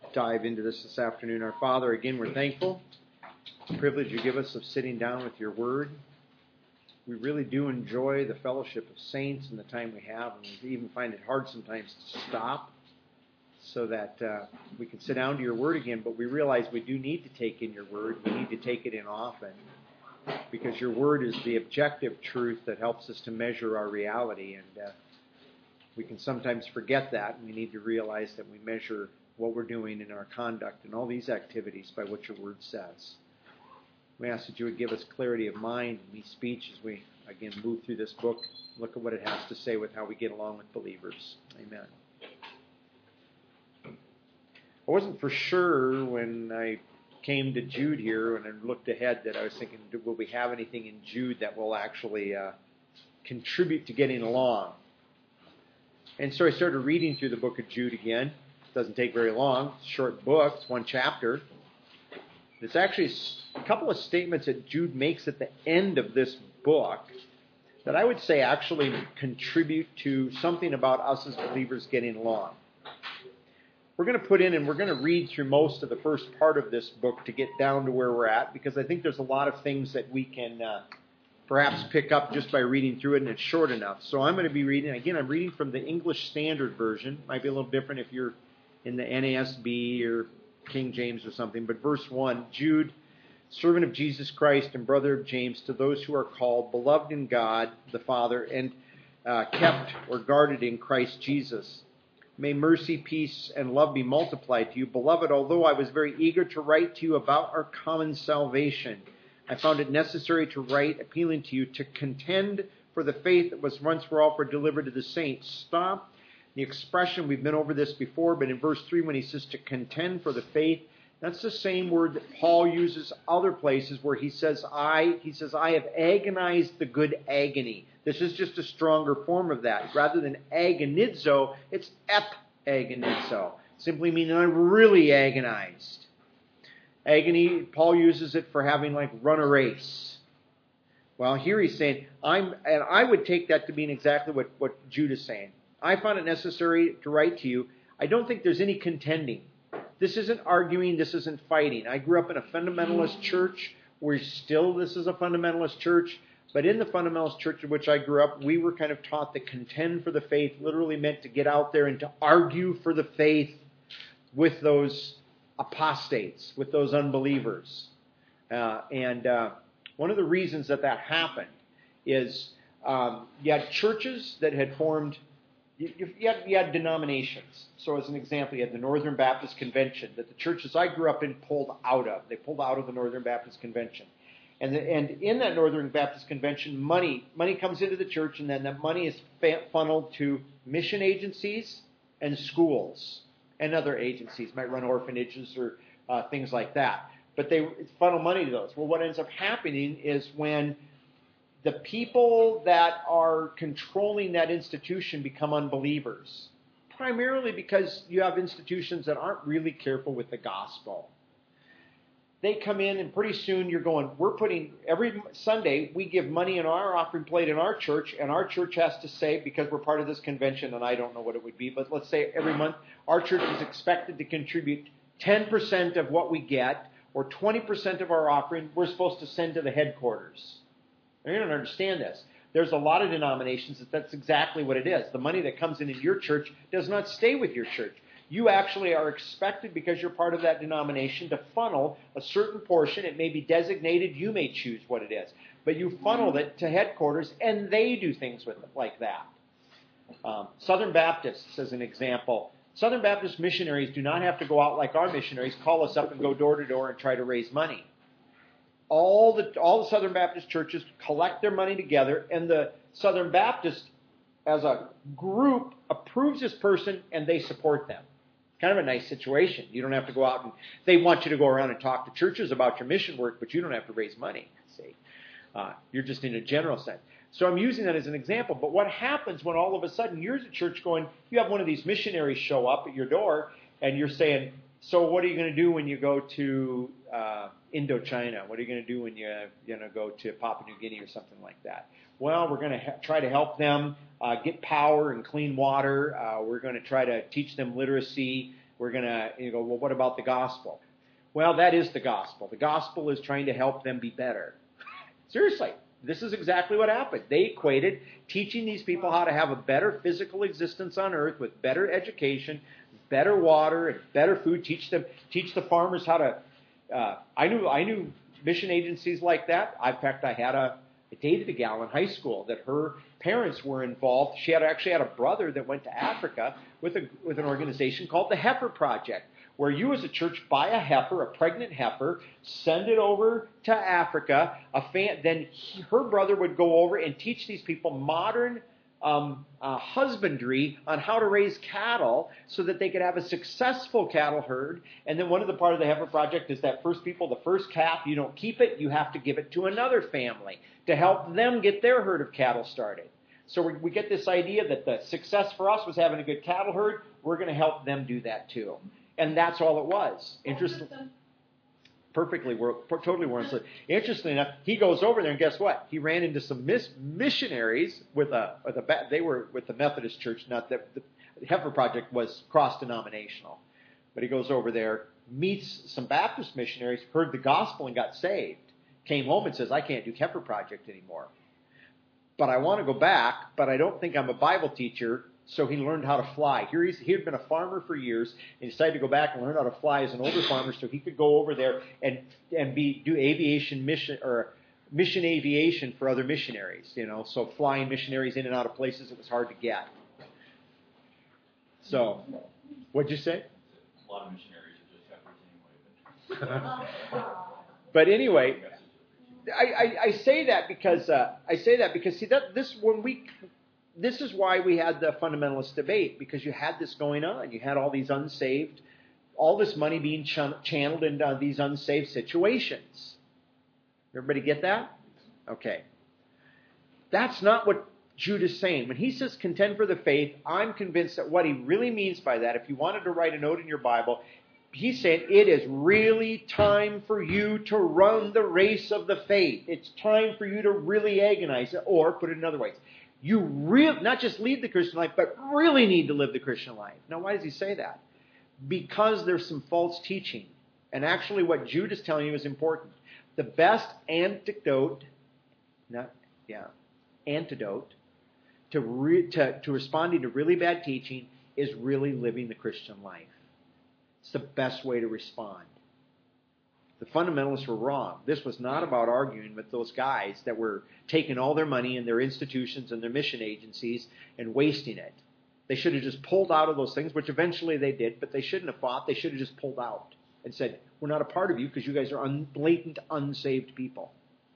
dive into this afternoon. Our Father, again, we're thankful for the privilege you give us of sitting down with your word. We really do enjoy the fellowship of saints and the time we have, and we even find it hard sometimes to stop so that we can sit down to your word again, but we realize we do need to take in your word. We need to take it in often, because your word is the objective truth that helps us to measure our reality, and we can sometimes forget that, and we need to realize that we measure what we're doing in our conduct and all these activities by what your word says. We ask that you would give us clarity of mind and me speech as we, again, move through this book, look at what it has to say with how we get along with believers. Amen. I wasn't for sure when I came to Jude here and I looked ahead that I was thinking, will we have anything in Jude that will actually contribute to getting along? And so I started reading through the book of Jude again. It doesn't take very long. It's a short book. It's one chapter. There's actually a couple of statements that Jude makes at the end of this book that I would say actually contribute to something about us as believers getting along. We're going to put in and we're going to read through most of the first part of this book to get down to where we're at, because I think there's a lot of things that we can perhaps pick up just by reading through it, and it's short enough. So I'm going to be reading, again, I'm reading from the English Standard Version. Might be a little different if you're in the NASB or King James or something. But verse 1, Jude, servant of Jesus Christ and brother of James, to those who are called, beloved in God the Father, and kept or guarded in Christ Jesus. May mercy, peace, and love be multiplied to you. Beloved, although I was very eager to write to you about our common salvation, I found it necessary to write, appealing to you to contend for the faith that was once for all delivered to the saints. Stop the expression, we've been over this before, but in verse 3 when he says to contend for the faith, that's the same word that Paul uses other places where he says, I have agonized the good agony. This is just a stronger form of that. Rather than agonizo, it's ep-agonizo, simply meaning I really agonized. Agony, Paul uses it for having run a race. Well, here he's saying, and I would take that to mean exactly what Jude is saying. I found it necessary to write to you. I don't think there's any contending. This isn't arguing, this isn't fighting. I grew up in a fundamentalist church where still this is a fundamentalist church, but in the fundamentalist church in which I grew up, we were kind of taught that contend for the faith literally meant to get out there and to argue for the faith with those apostates, with those unbelievers. And one of the reasons that happened is you had churches that had formed, you had denominations. So as an example, you had the Northern Baptist Convention that the churches I grew up in pulled out of. They pulled out of the Northern Baptist Convention. And in that Northern Baptist Convention, money comes into the church, and then that money is funneled to mission agencies and schools. And other agencies might run orphanages or things like that. But they funnel money to those. Well, what ends up happening is when the people that are controlling that institution become unbelievers, primarily because you have institutions that aren't really careful with the gospel. They come in and pretty soon you're going, we're putting, every Sunday we give money in our offering plate in our church, and our church has to say, because we're part of this convention, and I don't know what it would be, but let's say every month our church is expected to contribute 10% of what we get, or 20% of our offering we're supposed to send to the headquarters. Now, you don't understand this. There's a lot of denominations that's exactly what it is. The money that comes in your church does not stay with your church. You actually are expected, because you're part of that denomination, to funnel a certain portion. It may be designated. You may choose what it is. But you funnel it to headquarters, and they do things with it like that. Southern Baptists, as an example. Southern Baptist missionaries do not have to go out like our missionaries, call us up and go door to door and try to raise money. All the Southern Baptist churches collect their money together, and the Southern Baptist, as a group, approves this person, and they support them. Kind of a nice situation. You don't have to go out and they want you to go around and talk to churches about your mission work, but you don't have to raise money. See, you're just in a general sense. So I'm using that as an example. But what happens when all of a sudden you're at church going, you have one of these missionaries show up at your door, and you're saying, so what are you going to do when you go to Indochina? What are you going to do when you go to Papua New Guinea or something like that? Well, we're going to try to help them get power and clean water. We're going to try to teach them literacy. We're going to, you go, well, what about the gospel? Well, that is the gospel. The gospel is trying to help them be better. Seriously, this is exactly what happened. They equated teaching these people how to have a better physical existence on earth with better education, better water, and better food. Teach the farmers how to. I knew mission agencies like that. In fact, I dated a gal in high school that her parents were involved. She actually had a brother that went to Africa with an organization called the Heifer Project, where you as a church buy a heifer, a pregnant heifer, send it over to Africa. Then her brother would go over and teach these people modern husbandry on how to raise cattle so that they could have a successful cattle herd. And then one of the part of the Heifer Project is that the first calf, you don't keep it, you have to give it to another family to help them get their herd of cattle started. So we get this idea that the success for us was having a good cattle herd. We're going to help them do that too. And that's all it was. Interesting. Totally warranted. Interestingly enough, he goes over there and guess what? He ran into some missionaries they were with the Methodist Church. Not that the Heifer Project was cross-denominational, but he goes over there, meets some Baptist missionaries, heard the gospel and got saved. Came home and says, "I can't do Heifer Project anymore, but I want to go back. But I don't think I'm a Bible teacher." So he learned how to fly. He had been a farmer for years, and decided to go back and learn how to fly as an older farmer, so he could go over there and do aviation mission or mission aviation for other missionaries. So flying missionaries in and out of places it was hard to get. So, what'd you say? A lot of missionaries are just heifers anyway. But anyway, I say that because see this is why we had the fundamentalist debate, because you had this going on. You had all these unsaved, all this money being channeled into these unsaved situations. Everybody get that? Okay. That's not what Jude is saying. When he says contend for the faith, I'm convinced that what he really means by that, if you wanted to write a note in your Bible, he's saying it is really time for you to run the race of the faith. It's time for you to really agonize it, or put it in other ways. You not just lead the Christian life, but really need to live the Christian life. Now, why does he say that? Because there's some false teaching. And actually what Jude is telling you is important. The best antidote to responding to really bad teaching is really living the Christian life. It's the best way to respond. The fundamentalists were wrong. This was not about arguing with those guys that were taking all their money in their institutions and their mission agencies and wasting it. They should have just pulled out of those things, which eventually they did, but they shouldn't have fought. They should have just pulled out and said, we're not a part of you because you guys are blatant, unsaved people.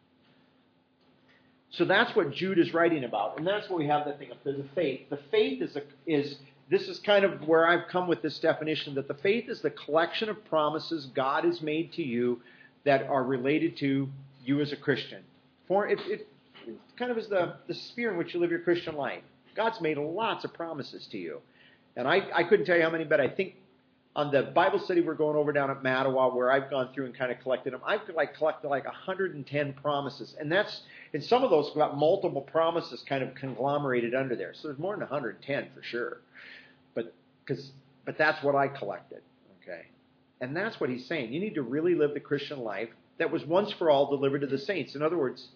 So that's what Jude is writing about, and that's what we have the thing of the faith. The faith this is kind of where I've come with this definition, that the faith is the collection of promises God has made to you that are related to you as a Christian. It kind of is the sphere in which you live your Christian life. God's made lots of promises to you. And I couldn't tell you how many, but I think on the Bible study we're going over down at Mattawa, where I've gone through and kind of collected them, I've collected 110 promises. And some of those got multiple promises kind of conglomerated under there. So there's more than 110 for sure. But that's what I collected, okay? And that's what he's saying. You need to really live the Christian life that was once for all delivered to the saints. In other words,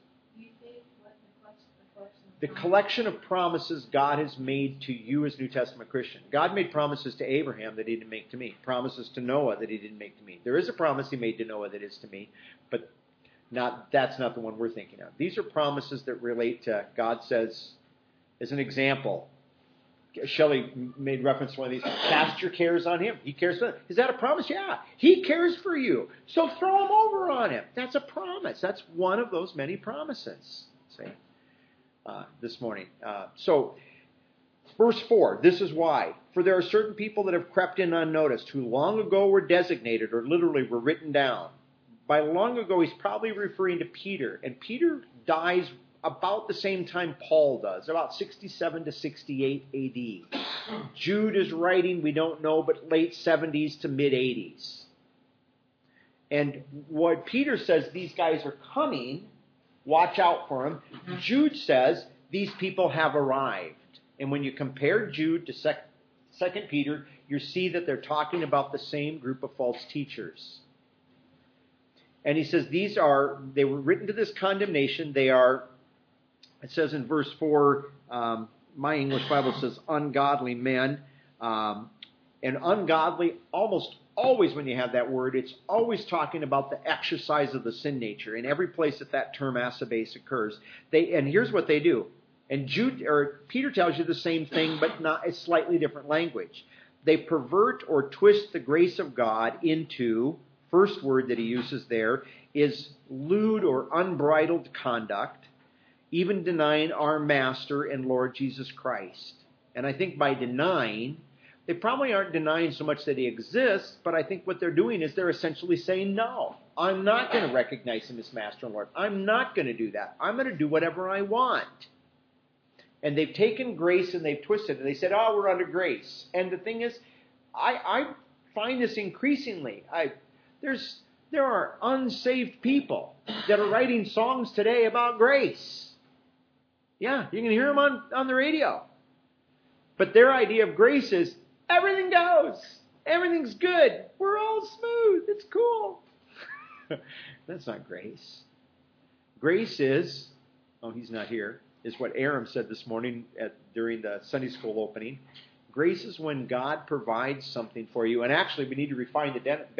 the collection of promises God has made to you as New Testament Christian. God made promises to Abraham that he didn't make to me. Promises to Noah that he didn't make to me. There is a promise he made to Noah that is to me, but that's not the one we're thinking of. These are promises that relate to, God says, as an example, Shelley made reference to one of these. Cast your cares on him. He cares for them. Is that a promise? Yeah. He cares for you. So throw them over on him. That's a promise. That's one of those many promises. See? This morning. So, verse 4. This is why. For there are certain people that have crept in unnoticed, who long ago were designated, or literally were written down. By long ago, he's probably referring to Peter. And Peter dies about the same time Paul does, about 67 to 68 AD. Jude is writing, we don't know, but late 70s to mid 80s. And what Peter says, these guys are coming, watch out for them. Jude says, these people have arrived. And when you compare Jude to 2 Peter, you see that they're talking about the same group of false teachers. And he says they were written to this condemnation. They are, it says in verse 4, my English Bible says ungodly men. And ungodly, almost always when you have that word, it's always talking about the exercise of the sin nature. In every place that term asabase occurs. And here's what they do. And Peter tells you the same thing, but not a slightly different language. They pervert or twist the grace of God into, first word that he uses there, is lewd or unbridled conduct, even denying our Master and Lord Jesus Christ. And I think by denying, they probably aren't denying so much that he exists, but I think what they're doing is they're essentially saying, no, I'm not going to recognize him as Master and Lord. I'm not going to do that. I'm going to do whatever I want. And they've taken grace and they've twisted it. They said, oh, we're under grace. And the thing is, I find this increasingly. There are unsaved people that are writing songs today about grace. Yeah, you can hear them on the radio. But their idea of grace is, everything goes. Everything's good. We're all smooth. It's cool. That's not grace. Grace is, oh, he's not here, is what Aram said this morning during the Sunday school opening. Grace is when God provides something for you. And actually, we need to define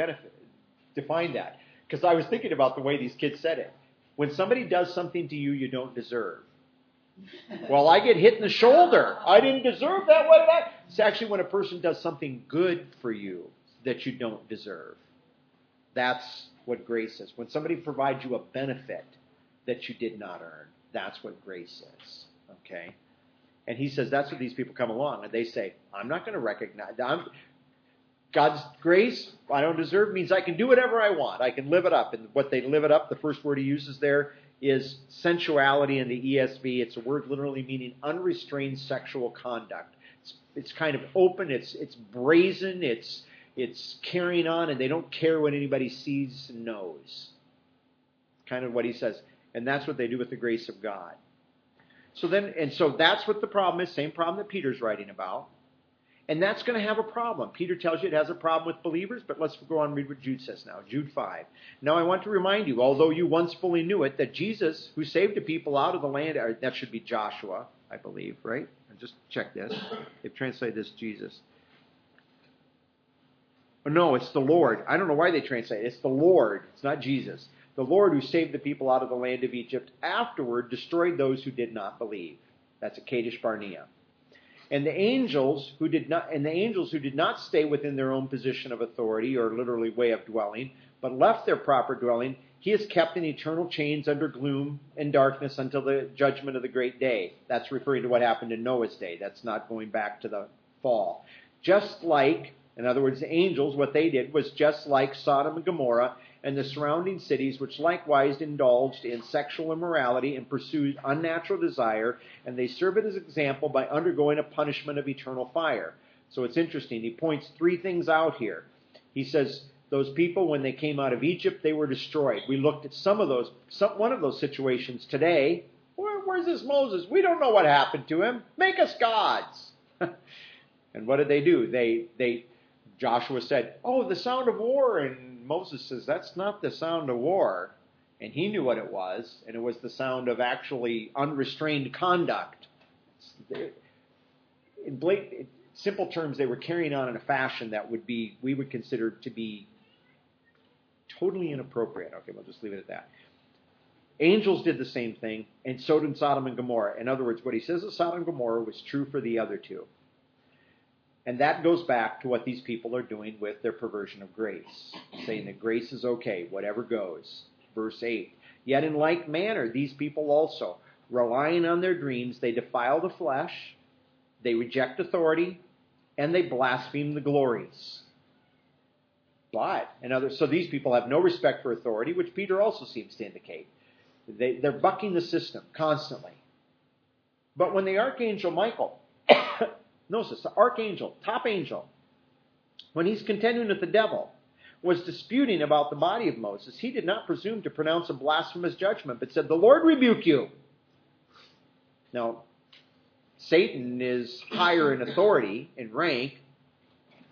that. Because I was thinking about the way these kids said it. When somebody does something to you you don't deserve. Well, I get hit in the shoulder. I didn't deserve that. What did I? It's actually when a person does something good for you that you don't deserve. That's what grace is. When somebody provides you a benefit that you did not earn. That's what grace is. Okay? And he says that's what these people come along. And they say, I'm not going to recognize. God's grace, I don't deserve, means I can do whatever I want. I can live it up. And what they live it up, the first word he uses there is sensuality in the ESV. It's a word literally meaning unrestrained sexual conduct. It's kind of open. It's brazen. It's carrying on, and they don't care what anybody sees and knows. Kind of what he says. And that's what they do with the grace of God. So that's what the problem is. Same problem that Peter's writing about. And that's going to have a problem. Peter tells you it has a problem with believers, but let's go on and read what Jude says now. Jude 5. Now I want to remind you, although you once fully knew it, that Jesus, who saved the people out of the land, that should be Joshua, I believe, right? Just check this. They've translated this Jesus. Oh, no, it's the Lord. I don't know why they translate it. It's the Lord. It's not Jesus. The Lord who saved the people out of the land of Egypt afterward destroyed those who did not believe. That's at Kadesh Barnea. And the angels who did not stay within their own position of authority, or literally way of dwelling, but left their proper dwelling, he is kept in eternal chains under gloom and darkness until the judgment of the great day. That's referring to what happened in Noah's day. That's not going back to the fall. Just like, in other words, the angels, what they did was just like Sodom and Gomorrah and the surrounding cities, which likewise indulged in sexual immorality and pursued unnatural desire, and they serve it as an example by undergoing a punishment of eternal fire. So it's interesting. He points three things out here. He says those people, when they came out of Egypt, they were destroyed. We looked at one of those situations today. Where's this Moses? We don't know what happened to him. Make us gods. And what did they do? Joshua said, oh, the sound of war. And Moses says, that's not the sound of war. And he knew what it was. And it was the sound of actually unrestrained conduct. In simple terms, they were carrying on in a fashion that we would consider to be totally inappropriate. Okay, we'll just leave it at that. Angels did the same thing, and so did Sodom and Gomorrah. In other words, what he says of Sodom and Gomorrah was true for the other two. And that goes back to what these people are doing with their perversion of grace, saying that grace is okay, whatever goes. Verse 8, yet in like manner, these people also, relying on their dreams, they defile the flesh, they reject authority, and they blaspheme the glories. So these people have no respect for authority, which Peter also seems to indicate. They're bucking the system constantly. But when the archangel Michael... Notice, the archangel, top angel, when he's contending with the devil, was disputing about the body of Moses, he did not presume to pronounce a blasphemous judgment, but said, the Lord rebuke you. Now, Satan is higher in authority, in rank,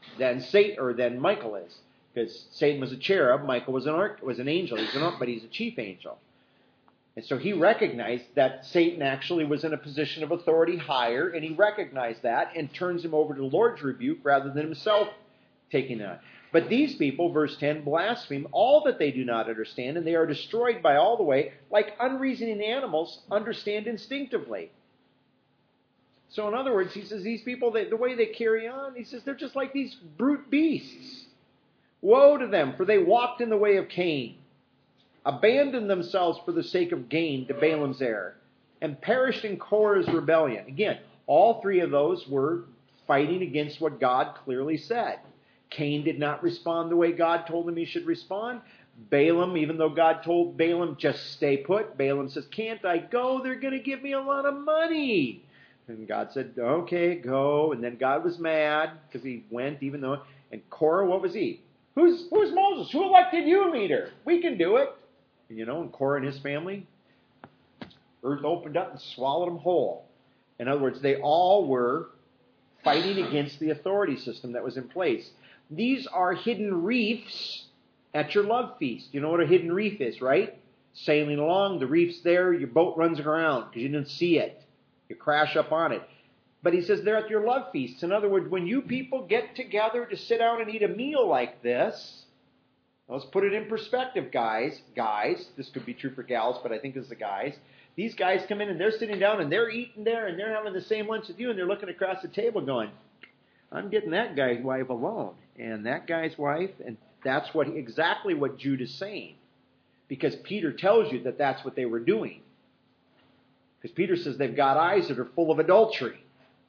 than Michael is. Because Satan was a cherub, Michael was an angel, but he's a chief angel. And so he recognized that Satan actually was in a position of authority higher, and he recognized that and turns him over to the Lord's rebuke rather than himself taking that. But these people, verse 10, blaspheme all that they do not understand, and they are destroyed by all the way, like unreasoning animals understand instinctively. So in other words, he says these people, the way they carry on, he says they're just like these brute beasts. Woe to them, for they walked in the way of Cain, abandoned themselves for the sake of gain to Balaam's error, and perished in Korah's rebellion. Again, all three of those were fighting against what God clearly said. Cain did not respond the way God told him he should respond. Balaam, even though God told Balaam, just stay put, Balaam says, can't I go? They're going to give me a lot of money. And God said, okay, go. And then God was mad because he went, even though, and Korah, what was he? Who's Moses? Who elected you leader? We can do it. And Korah and his family, earth opened up and swallowed them whole. In other words, they all were fighting against the authority system that was in place. These are hidden reefs at your love feast. You know what a hidden reef is, right? Sailing along, the reef's there, your boat runs aground because you didn't see it. You crash up on it. But he says they're at your love feasts. In other words, when you people get together to sit down and eat a meal like this, let's put it in perspective, guys. Guys, this could be true for gals, but I think it's the guys. These guys come in and they're sitting down and they're eating there and they're having the same lunch with you and they're looking across the table going, I'm getting that guy's wife alone and that guy's wife. And that's exactly what Jude is saying. Because Peter tells you that that's what they were doing. Because Peter says they've got eyes that are full of adultery.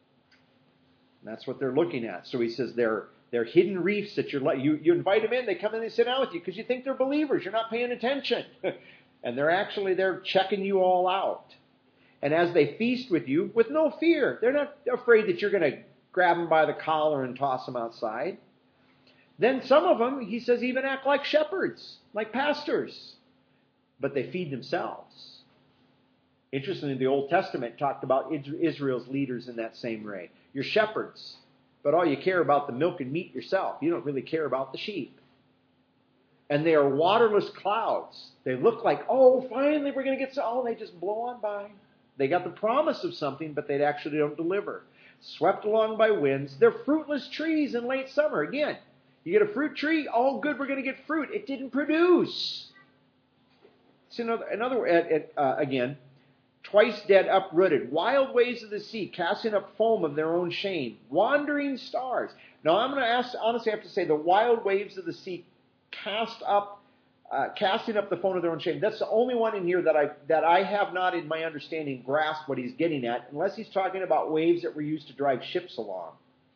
And that's what they're looking at. So he says they're hidden reefs that you invite them in, they come in, they sit down with you because you think they're believers. You're not paying attention. And they're checking you all out. And as they feast with you, with no fear, they're not afraid that you're going to grab them by the collar and toss them outside. Then some of them, he says, even act like shepherds, like pastors. But they feed themselves. Interestingly, the Old Testament talked about Israel's leaders in that same way. You're shepherds, but all you care about the milk and meat yourself. You don't really care about the sheep. And they are waterless clouds. They look like, finally we're going to get some. Oh, they just blow on by. They got the promise of something, but they actually don't deliver. Swept along by winds. They're fruitless trees in late summer. Again, you get a fruit tree, all good, we're going to get fruit. It didn't produce. So again, twice dead, uprooted. Wild waves of the sea, casting up foam of their own shame. Wandering stars. Now, I'm going to honestly have to say the wild waves of the sea casting up the foam of their own shame. That's the only one in here that I have not, in my understanding, grasped what he's getting at, unless he's talking about waves that were used to drive ships along.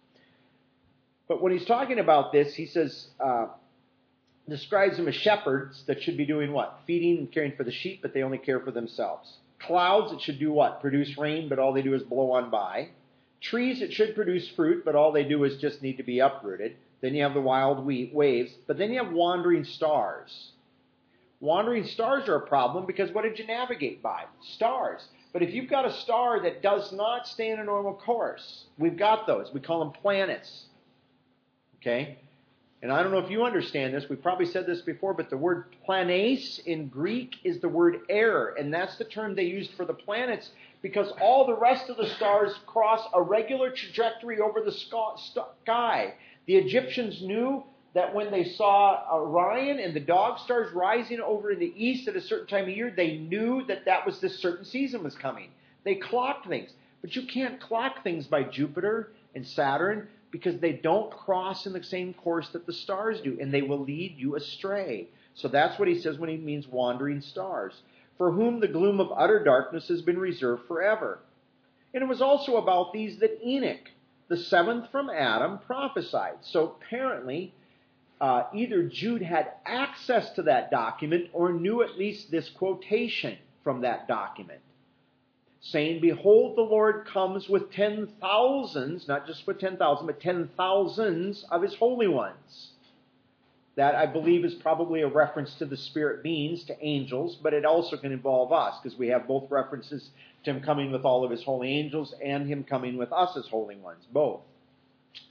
But when he's talking about this, he says, describes them as shepherds that should be doing what? Feeding and caring for the sheep, but they only care for themselves. Clouds that should do what? Produce rain, but all they do is blow on by. Trees that should produce fruit, but all they do is just need to be uprooted. Then you have the wild waves. But then you have wandering stars. Wandering stars are a problem because what did you navigate by? Stars. But if you've got a star that does not stay in a normal course, we've got those. We call them planets. Okay? And I don't know if you understand this. We've probably said this before, but the word planes in Greek is the word error. And that's the term they used for the planets because all the rest of the stars cross a regular trajectory over the sky. The Egyptians knew that when they saw Orion and the dog stars rising over in the east at a certain time of year, they knew that was this certain season was coming. They clocked things. But you can't clock things by Jupiter and Saturn because they don't cross in the same course that the stars do, and they will lead you astray. So that's what he says when he means wandering stars, for whom the gloom of utter darkness has been reserved forever. And it was also about these that Enoch, the seventh from Adam, prophesied. So apparently, either Jude had access to that document or knew at least this quotation from that document, saying, behold, the Lord comes with 10,000s, not just with 10,000, but 10,000s of his holy ones. That, I believe, is probably a reference to the spirit beings, to angels, but it also can involve us, because we have both references to him coming with all of his holy angels and him coming with us as holy ones, both.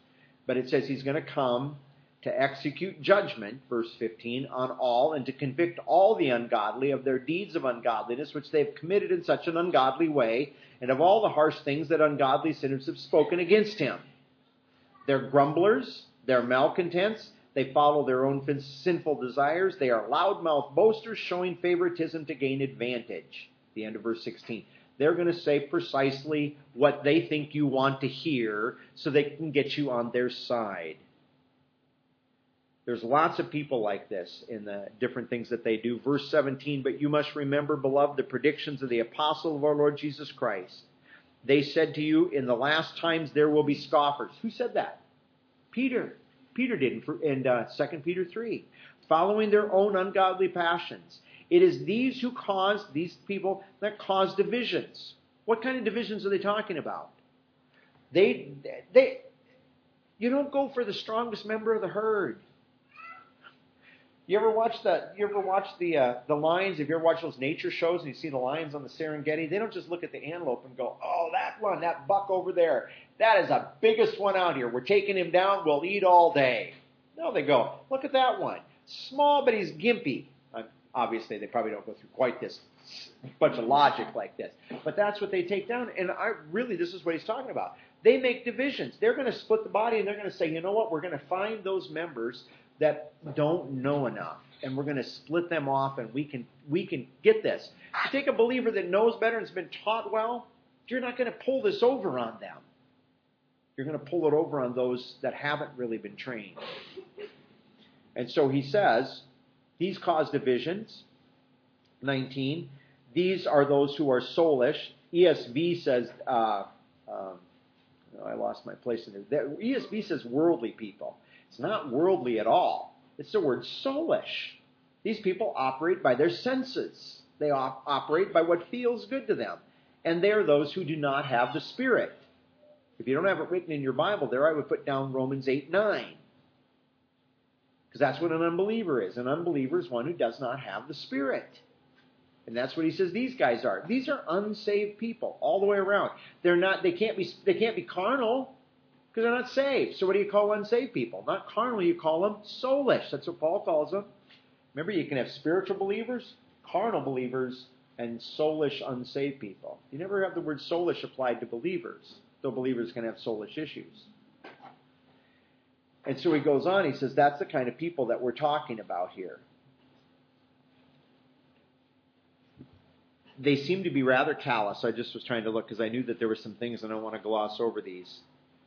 But it says he's going to come to execute judgment, verse 15, on all, and to convict all the ungodly of their deeds of ungodliness, which they have committed in such an ungodly way, and of all the harsh things that ungodly sinners have spoken against him. They're grumblers, they're malcontents, they follow their own sinful desires, they are loudmouth boasters, showing favoritism to gain advantage. The end of verse 16. They're going to say precisely what they think you want to hear so they can get you on their side. There's lots of people like this in the different things that they do. Verse 17, but you must remember, beloved, the predictions of the apostle of our Lord Jesus Christ. They said to you, in the last times there will be scoffers. Who said that? Peter. Peter did in 2 Peter 3. Following their own ungodly passions. It is these people that cause divisions. What kind of divisions are they talking about? You don't go for the strongest member of the herd. You ever watch the lions? Have you ever watched those nature shows and you see the lions on the Serengeti? They don't just look at the antelope and go, oh, that buck over there, that is the biggest one out here. We're taking him down. We'll eat all day. No, they go, look at that one. Small, but he's gimpy. Obviously, they probably don't go through quite this bunch of logic like this. But that's what they take down. And this is what he's talking about. They make divisions. They're going to split the body and they're going to say, you know what, we're going to find those members that don't know enough. And we're going to split them off and we can get this. You take a believer that knows better and has been taught well, you're not going to pull this over on them. You're going to pull it over on those that haven't really been trained. And so he says, these cause divisions. 19. These are those who are soulish. ESV says, I lost my place in there. ESV says worldly people. It's not worldly at all. It's the word soulish. These people operate by their senses. They operate by what feels good to them. And they are those who do not have the Spirit. If you don't have it written in your Bible there, I would put down Romans 8:9. Because that's what an unbeliever is. An unbeliever is one who does not have the Spirit. And that's what he says these guys are. These are unsaved people all the way around. They can't be carnal because they're not saved. So what do you call unsaved people? Not carnal, you call them soulish. That's what Paul calls them. Remember, you can have spiritual believers, carnal believers, and soulish unsaved people. You never have the word soulish applied to believers, though believers can have soulish issues. And so he goes on, he says, that's the kind of people that we're talking about here. They seem to be rather callous. I just was trying to look because I knew that there were some things and I don't want to gloss over these.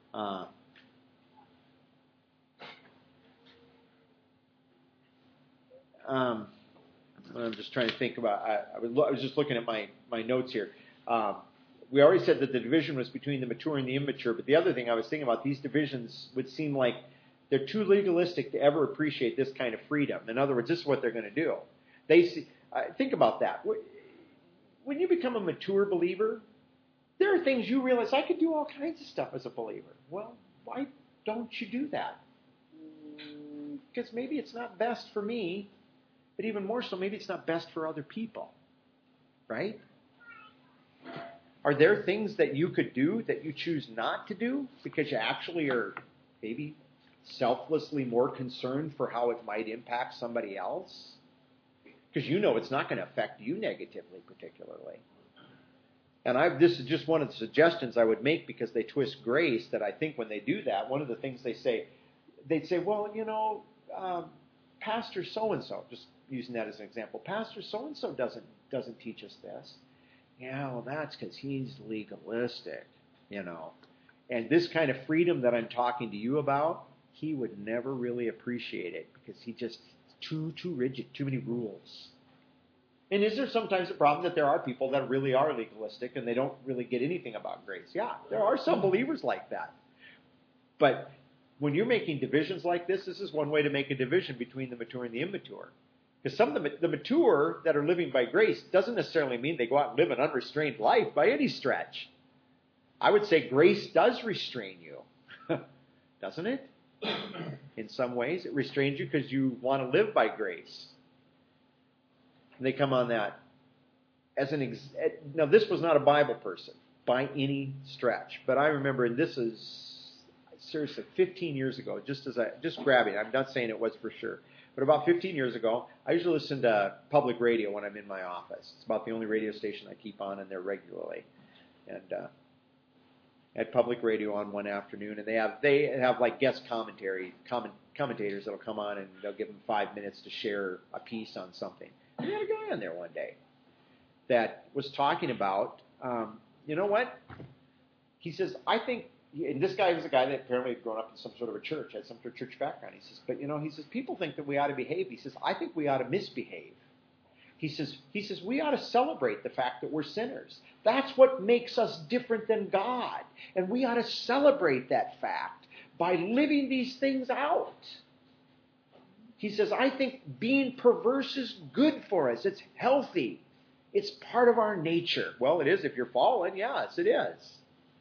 I'm just trying to think about, I was just looking at my notes here. We already said that the division was between the mature and the immature, but the other thing I was thinking about, these divisions would seem like they're too legalistic to ever appreciate this kind of freedom. In other words, this is what they're going to do. Think about that. When you become a mature believer, there are things you realize, I could do all kinds of stuff as a believer. Well, why don't you do that? Because maybe it's not best for me, but even more so, maybe it's not best for other people. Right? Are there things that you could do that you choose not to do because you actually are maybe selflessly more concerned for how it might impact somebody else? Because you know it's not going to affect you negatively particularly. And this is just one of the suggestions I would make because they twist grace, that I think when they do that, one of the things they'd say, well, Pastor so-and-so, just using that as an example, Pastor so-and-so doesn't teach us this. Yeah, well, that's because he's legalistic, And this kind of freedom that I'm talking to you about, he would never really appreciate it because he just too rigid, too many rules. And is there sometimes a problem that there are people that really are legalistic and they don't really get anything about grace? Yeah, there are some believers like that. But when you're making divisions like this is one way to make a division between the mature and the immature. Because some of the mature that are living by grace doesn't necessarily mean they go out and live an unrestrained life by any stretch. I would say grace does restrain you. Doesn't it? In some ways, it restrains you because you want to live by grace. And they come on that. Now, this was not a Bible person by any stretch. But I remember, and this is seriously, 15 years ago, just grabbing. I'm not saying it was for sure. But about 15 years ago, I usually listen to public radio when I'm in my office. It's about the only radio station I keep on in there regularly. And I had public radio on one afternoon, and they have like guest commentators that'll come on, and they'll give them 5 minutes to share a piece on something. And they had a guy on there one day that was talking about, you know what? He says, I think, and this guy was a guy that apparently had grown up in some sort of a church, had some sort of church background. He says, but he says, people think that we ought to behave. He says, I think we ought to misbehave. He says, we ought to celebrate the fact that we're sinners. That's what makes us different than God. And we ought to celebrate that fact by living these things out. He says, I think being perverse is good for us. It's healthy. It's part of our nature. Well, it is if you're fallen. Yes, it is.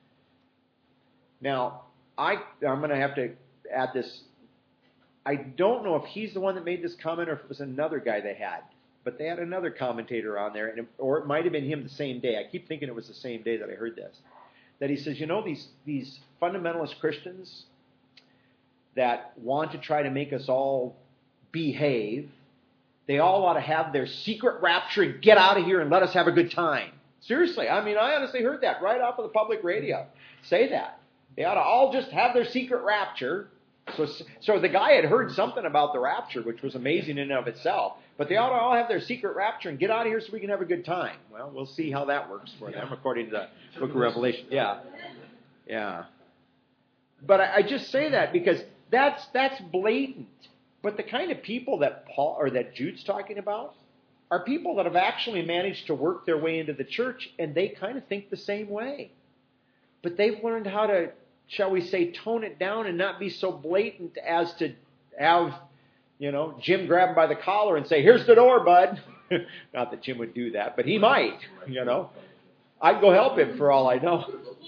Now, I'm going to have to add this. I don't know if he's the one that made this comment or if it was another guy they had. But they had another commentator on there, or it might have been him the same day. I keep thinking it was the same day that I heard this. That he says, these fundamentalist Christians that want to try to make us all behave, they all ought to have their secret rapture and get out of here and let us have a good time. Seriously, I honestly heard that right off of the public radio. Say that. They ought to all just have their secret rapture. So the guy had heard something about the rapture, which was amazing in and of itself. But they ought to all have their secret rapture and get out of here so we can have a good time. Well, we'll see how that works for them according to the book of Revelation. Yeah. But I just say that because that's blatant. But the kind of people that Paul or that Jude's talking about are people that have actually managed to work their way into the church, and they kind of think the same way. But they've learned how to, shall we say, tone it down and not be so blatant as to have, Jim grab him by the collar and say, here's the door, bud. Not that Jim would do that, but he might, I'd go help him for all I know.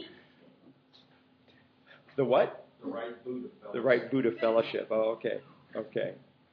The what? The right Buddha fellowship. The right Buddha fellowship. Oh, okay.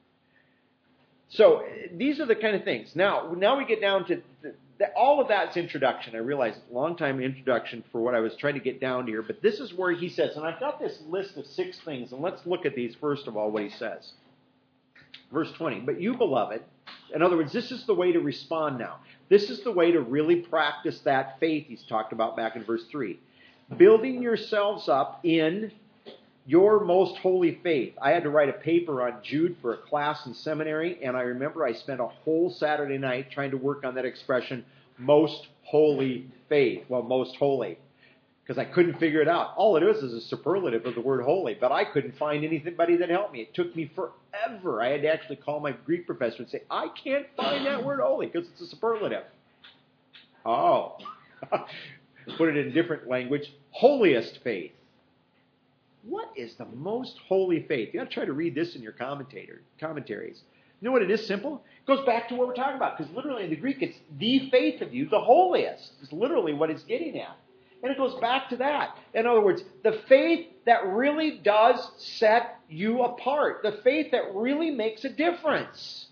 So these are the kind of things. Now we get down to all of that's introduction. I realize it's a long time introduction for what I was trying to get down to here, but this is where he says, and I've got this list of 6 things, and let's look at these first of all, what he says. Verse 20, but you, beloved, in other words, this is the way to respond now. This is the way to really practice that faith he's talked about back in verse 3. Building yourselves up in your most holy faith. I had to write a paper on Jude for a class in seminary, and I remember I spent a whole Saturday night trying to work on that expression, most holy faith. Well, most holy, because I couldn't figure it out. All it is a superlative of the word holy, but I couldn't find anybody that helped me. It took me forever. I had to actually call my Greek professor and say, I can't find that word holy because it's a superlative. Oh, put it in different language, holiest faith. What is the most holy faith? You got to try to read this in your commentaries. You know what it is? Simple. It goes back to what we're talking about, because literally in the Greek it's the faith of you, the holiest. Is literally what it's getting at. And it goes back to that. In other words, the faith that really does set you apart. The faith that really makes a difference.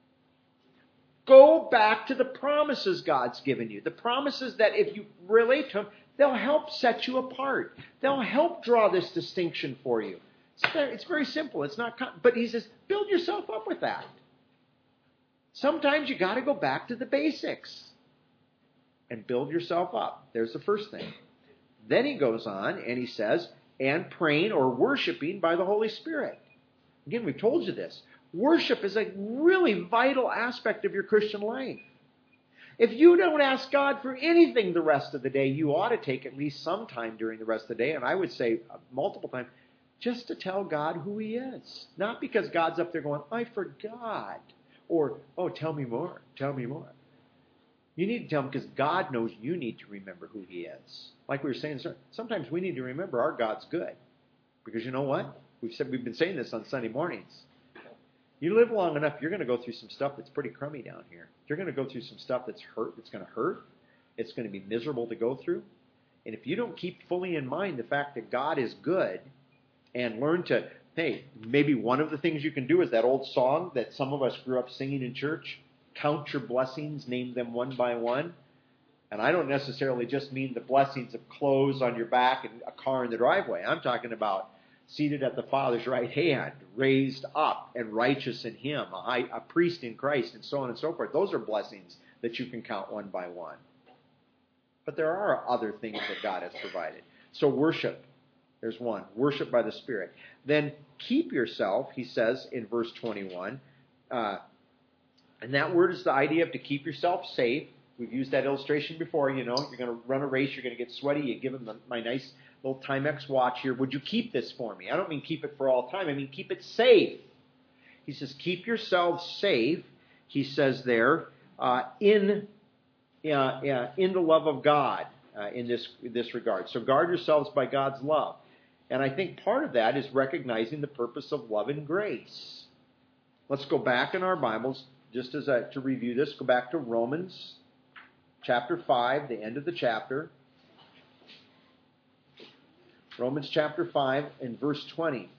Go back to the promises God's given you. The promises that if you relate to them, they'll help set you apart. They'll help draw this distinction for you. It's very simple. It's not, but he says, build yourself up with that. Sometimes you got to go back to the basics and build yourself up. There's the first thing. Then he goes on and he says, and praying or worshiping by the Holy Spirit. Again, we've told you this. Worship is a really vital aspect of your Christian life. If you don't ask God for anything the rest of the day, you ought to take at least some time during the rest of the day, and I would say multiple times, just to tell God who He is. Not because God's up there going, I forgot, or, oh, tell me more, tell me more. You need to tell Him because God knows you need to remember who He is. Like we were saying, sometimes we need to remember our God's good. Because you know what? We've been saying this on Sunday mornings. You live long enough, you're going to go through some stuff that's pretty crummy down here. You're going to go through some stuff that's going to hurt. It's going to be miserable to go through. And if you don't keep fully in mind the fact that God is good and learn to, hey, maybe one of the things you can do is that old song that some of us grew up singing in church, count your blessings, name them one by one. And I don't necessarily just mean the blessings of clothes on your back and a car in the driveway. I'm talking about seated at the Father's right hand, raised up and righteous in Him, a priest in Christ, and so on and so forth. Those are blessings that you can count one by one. But there are other things that God has provided. So worship, there's one. Worship by the Spirit. Then keep yourself, he says in verse 21, and that word is the idea of to keep yourself safe. We've used that illustration before. You're going to run a race, you're going to get sweaty. You give him my nice little Timex watch here. Would you keep this for me? I don't mean keep it for all time. I mean keep it safe. He says keep yourselves safe, he says there, in the love of God in this regard. So guard yourselves by God's love. And I think part of that is recognizing the purpose of love and grace. Let's go back in our Bibles, just as to review this, go back to Romans chapter 5, the end of the chapter. Romans chapter 5 and verse 20.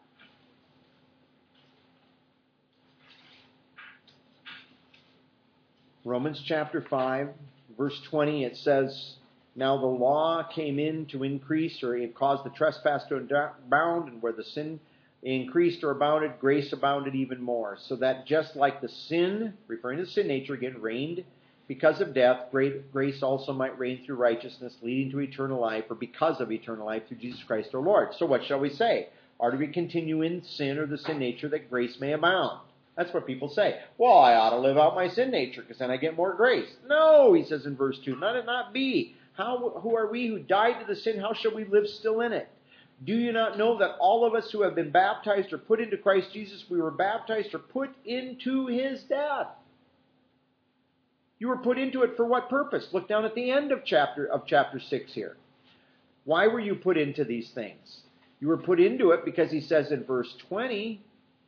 Romans chapter 5, verse 20, it says, now the law came in to increase, or it caused the trespass to abound, and where the sin increased or abounded, grace abounded even more. So that just like the sin, referring to the sin nature again, reigned because of death, grace also might reign through righteousness, leading to eternal life, or because of eternal life through Jesus Christ our Lord. So what shall we say? Are we continue in sin or the sin nature that grace may abound? That's what people say. Well, I ought to live out my sin nature because then I get more grace. No, he says in verse 2, let it not be. Who are we who died to the sin? How shall we live still in it? Do you not know that all of us who have been baptized or put into Christ Jesus, we were baptized or put into His death? You were put into it for what purpose? Look down at the end of chapter 6 here. Why were you put into these things? You were put into it because he says in verse 20,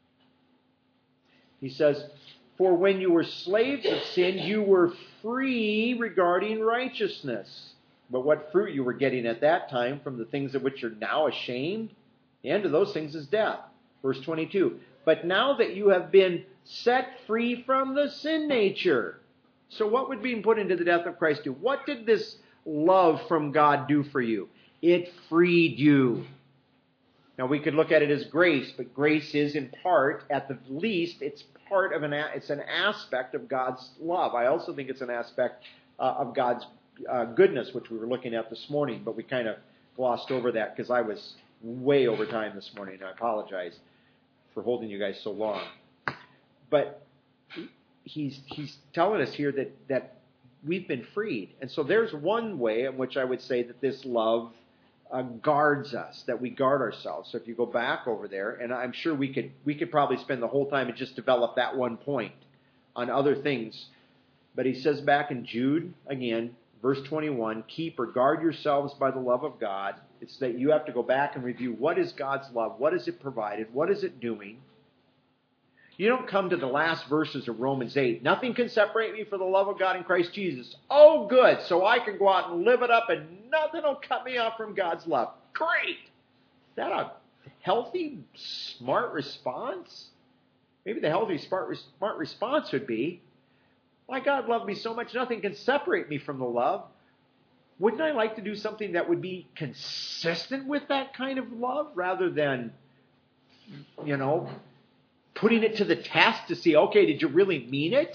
he says, for when you were slaves of sin, you were free regarding righteousness. But what fruit you were getting at that time from the things of which you're now ashamed? The end of those things is death. Verse 22. But now that you have been set free from the sin nature. So what would being put into the death of Christ do? What did this love from God do for you? It freed you. Now we could look at it as grace, but grace is in part, at the least, it's part of it's an aspect of God's love. I also think it's an aspect of God's goodness, which we were looking at this morning, but we kind of glossed over that because I was way over time this morning, and I apologize for holding you guys so long. But he's telling us here that we've been freed. And so there's one way in which I would say that this love guards us, that we guard ourselves. So if you go back over there, and I'm sure we could probably spend the whole time and just develop that one point on other things. But he says back in Jude, again, verse 21, keep or guard yourselves by the love of God. It's that you have to go back and review what is God's love, what is it provided, what is it doing. You don't come to the last verses of Romans 8. Nothing can separate me from the love of God in Christ Jesus. Oh, good. So I can go out and live it up and nothing will cut me off from God's love. Great. Is that a healthy, smart response? Maybe the healthy, smart response would be, my God loved me so much, nothing can separate me from the love. Wouldn't I like to do something that would be consistent with that kind of love rather than, putting it to the test to see, okay, did you really mean it?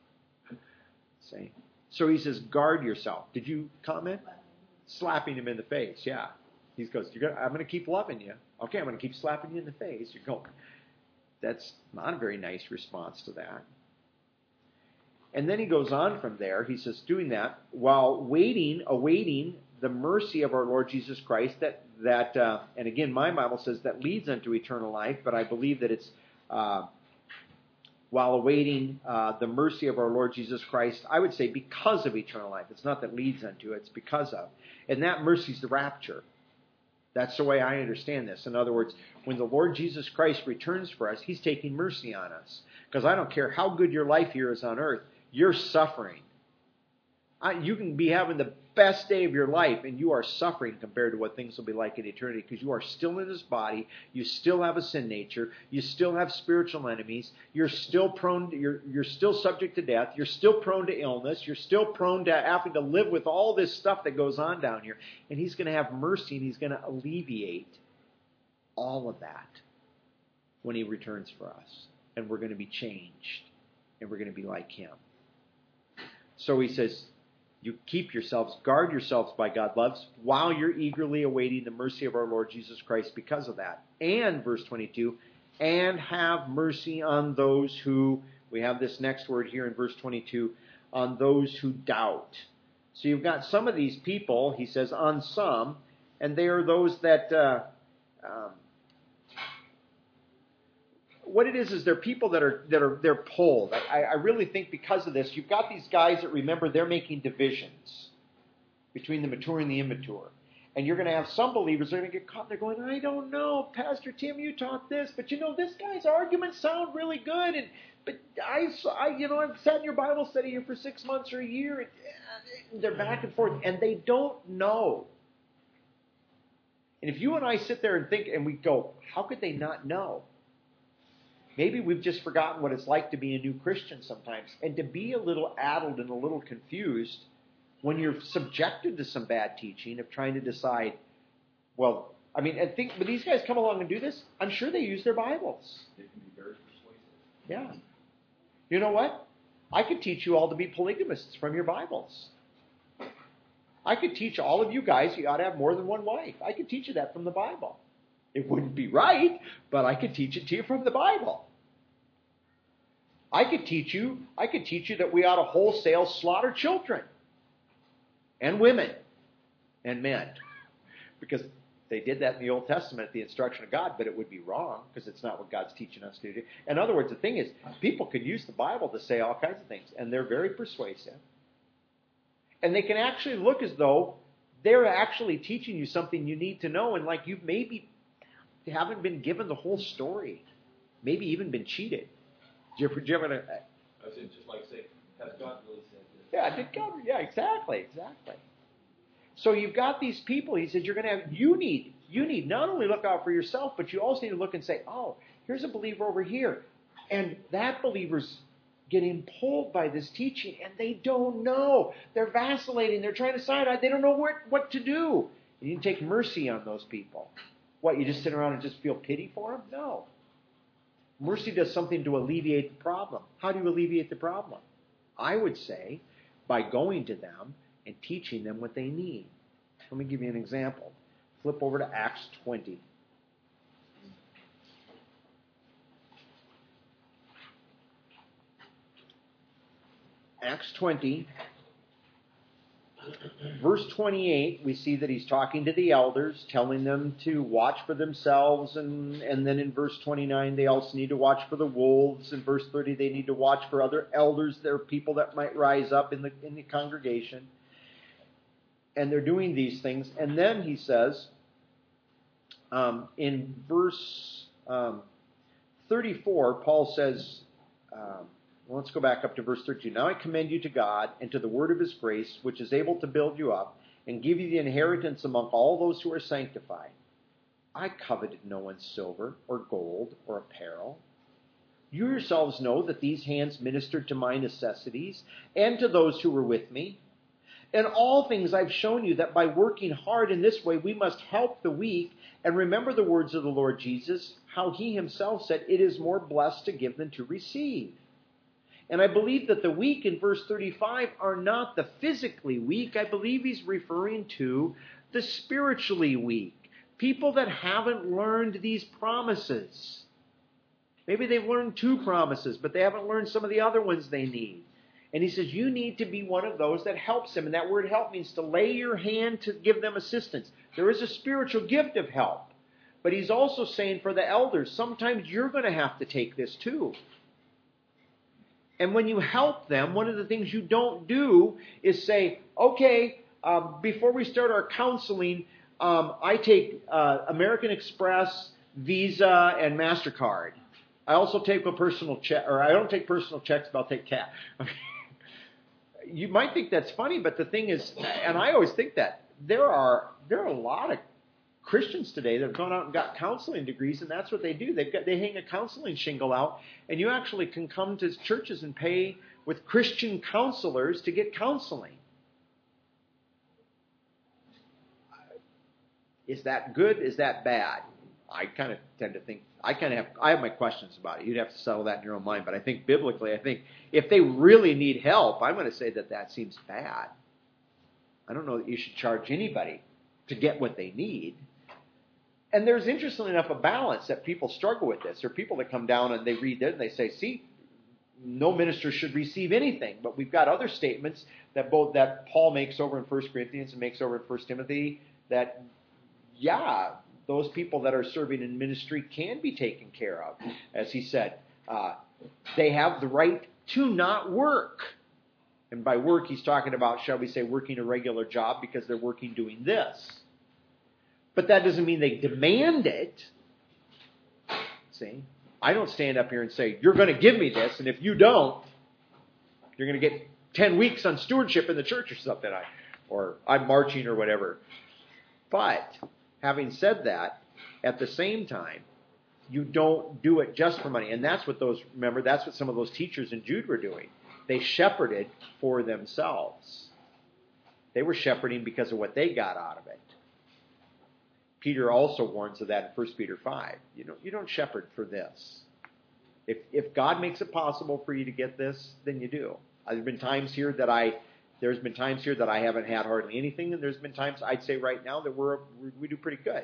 So he says, guard yourself. Did you comment? Slapping him in the face, yeah. He goes, I'm going to keep loving you. Okay, I'm going to keep slapping you in the face. You're going. That's not a very nice response to that. And then he goes on from there. He says, doing that while awaiting the mercy of our Lord Jesus Christ, that and again, my Bible says that leads unto eternal life, but I believe that it's while awaiting the mercy of our Lord Jesus Christ, I would say because of eternal life. It's not that leads unto, it's because of. And that mercy is the rapture. That's the way I understand this. In other words, when the Lord Jesus Christ returns for us, He's taking mercy on us. Because I don't care how good your life here is on earth, you're suffering. You can be having the best day of your life and you are suffering compared to what things will be like in eternity because you are still in this body, you still have a sin nature, you still have spiritual enemies, you're still you're still subject to death, you're still prone to illness, you're still prone to having to live with all this stuff that goes on down here. And He's going to have mercy and He's going to alleviate all of that when he returns for us. And we're going to be changed. And we're going to be like him. So he says, you keep yourselves, guard yourselves by God's love, while you're eagerly awaiting the mercy of our Lord Jesus Christ because of that. And, verse 22, and have mercy on those who, we have this next word here in verse 22, on those who doubt. So you've got some of these people, he says, on some, and they are those that, what it is they're people they're pulled. I really think because of this, you've got these guys that remember they're making divisions between the mature and the immature. And you're going to have some believers that are going to get caught. They're going, I don't know, Pastor Tim, you taught this, but this guy's arguments sound really good. But I've sat in your Bible study here for 6 months or a year. And they're back and forth, and they don't know. And if you and I sit there and think, and we go, how could they not know? Maybe we've just forgotten what it's like to be a new Christian sometimes, and to be a little addled and a little confused when you're subjected to some bad teaching of trying to decide, but these guys come along and do this, I'm sure they use their Bibles. They can be very persuasive. Yeah. You know what? I could teach you all to be polygamists from your Bibles. I could teach all of you guys you ought to have more than one wife. I could teach you that from the Bible. It wouldn't be right, but I could teach it to you from the Bible. I could teach you that we ought to wholesale slaughter children and women and men. Because they did that in the Old Testament at the instruction of God, but it would be wrong because it's not what God's teaching us to do. In other words, the thing is, people could use the Bible to say all kinds of things, and they're very persuasive. And they can actually look as though they're actually teaching you something you need to know, and like you've maybe haven't been given the whole story, maybe even been cheated. I was just like saying, has God really said this? Yeah, did God? Yeah, exactly. So you've got these people. He says you're going to have. You need not only look out for yourself, but you also need to look and say, oh, here's a believer over here, and that believer's getting pulled by this teaching, and they don't know. They're vacillating. They're trying to decide. They don't know what to do. And you can take mercy on those people. What, you just sit around and just feel pity for them? No. Mercy does something to alleviate the problem. How do you alleviate the problem? I would say by going to them and teaching them what they need. Let me give you an example. Flip over to Acts 20. Acts 20, verse 28, we see that he's talking to the elders, telling them to watch for themselves, and then in verse 29, they also need to watch for the wolves. In verse 30, they need to watch for other elders. There are people that might rise up in the congregation, and they're doing these things. And then he says, in verse 34, Paul says, let's go back up to verse 32. Now I commend you to God and to the word of his grace, which is able to build you up and give you the inheritance among all those who are sanctified. I coveted no one's silver or gold or apparel. You yourselves know that these hands ministered to my necessities and to those who were with me. In all things I've shown you that by working hard in this way we must help the weak, and remember the words of the Lord Jesus, how he himself said, it is more blessed to give than to receive. And I believe that the weak in verse 35 are not the physically weak. I believe he's referring to the spiritually weak. People that haven't learned these promises. Maybe they've learned 2 promises, but they haven't learned some of the other ones they need. And he says, you need to be one of those that helps them. And that word help means to lay your hand to give them assistance. There is a spiritual gift of help. But he's also saying for the elders, sometimes you're going to have to take this too. And when you help them, one of the things you don't do is say, okay, before we start our counseling, I take American Express, Visa, and MasterCard. I also take a personal check, or I don't take personal checks, but I'll take cash. You might think that's funny, but the thing is, and I always think that, there are a lot of Christians today that have gone out and got counseling degrees, and that's what they do. They hang a counseling shingle out, and you actually can come to churches and pay with Christian counselors to get counseling. Is that good? Is that bad? I kind of tend to think, I have my questions about it. You'd have to settle that in your own mind. But I think biblically, if they really need help, I'm going to say that seems bad. I don't know that you should charge anybody to get what they need. And there's, interestingly enough, a balance that people struggle with this. There are people that come down and they read it and they say, see, no minister should receive anything. But we've got other statements that Paul makes over in 1 Corinthians and makes over in 1 Timothy that, those people that are serving in ministry can be taken care of. As he said, they have the right to not work. And by work, he's talking about, shall we say, working a regular job because they're working doing this. But that doesn't mean they demand it. See? I don't stand up here and say, you're going to give me this, and if you don't, you're going to get 10 weeks on stewardship in the church or something, or I'm marching or whatever. But having said that, at the same time, you don't do it just for money. And that's what some of those teachers in Jude were doing. They shepherded for themselves. They were shepherding because of what they got out of it. Peter also warns of that in 1 Peter 5. You don't shepherd for this. If God makes it possible for you to get this, then you do. There's been times here that I haven't had hardly anything, and there's been times I'd say right now that we do pretty good,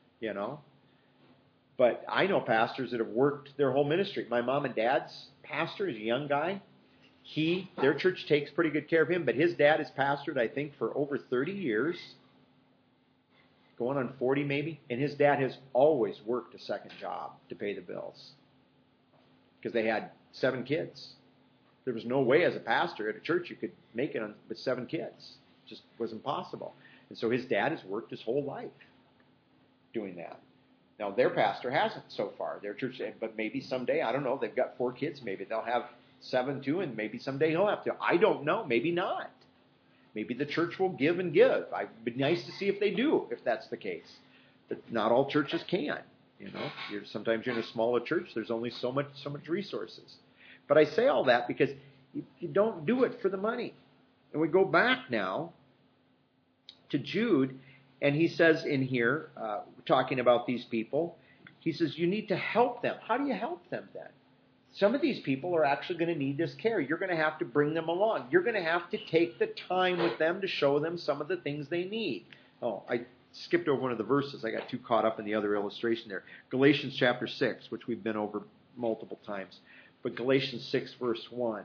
But I know pastors that have worked their whole ministry. My mom and dad's pastor is a young guy. Their church takes pretty good care of him, but his dad has pastored, I think, for over 30 years, going on 40 maybe, and his dad has always worked a second job to pay the bills because they had 7 kids. There was no way as a pastor at a church you could make it with 7 kids. It just was impossible. And so his dad has worked his whole life doing that. Now, their pastor hasn't so far, their church, but maybe someday, I don't know, they've got 4 kids, maybe they'll have 7 too, and maybe someday he'll have to. I don't know, maybe not. Maybe the church will give and give. It'd be nice to see if they do, if that's the case. But not all churches can. Sometimes you're in a smaller church, there's only so much resources. But I say all that because you don't do it for the money. And we go back now to Jude, and he says in here, talking about these people, he says you need to help them. How do you help them then? Some of these people are actually going to need this care. You're going to have to bring them along. You're going to have to take the time with them to show them some of the things they need. Oh, I skipped over one of the verses. I got too caught up in the other illustration there. Galatians chapter 6, which we've been over multiple times. But Galatians 6, verse 1.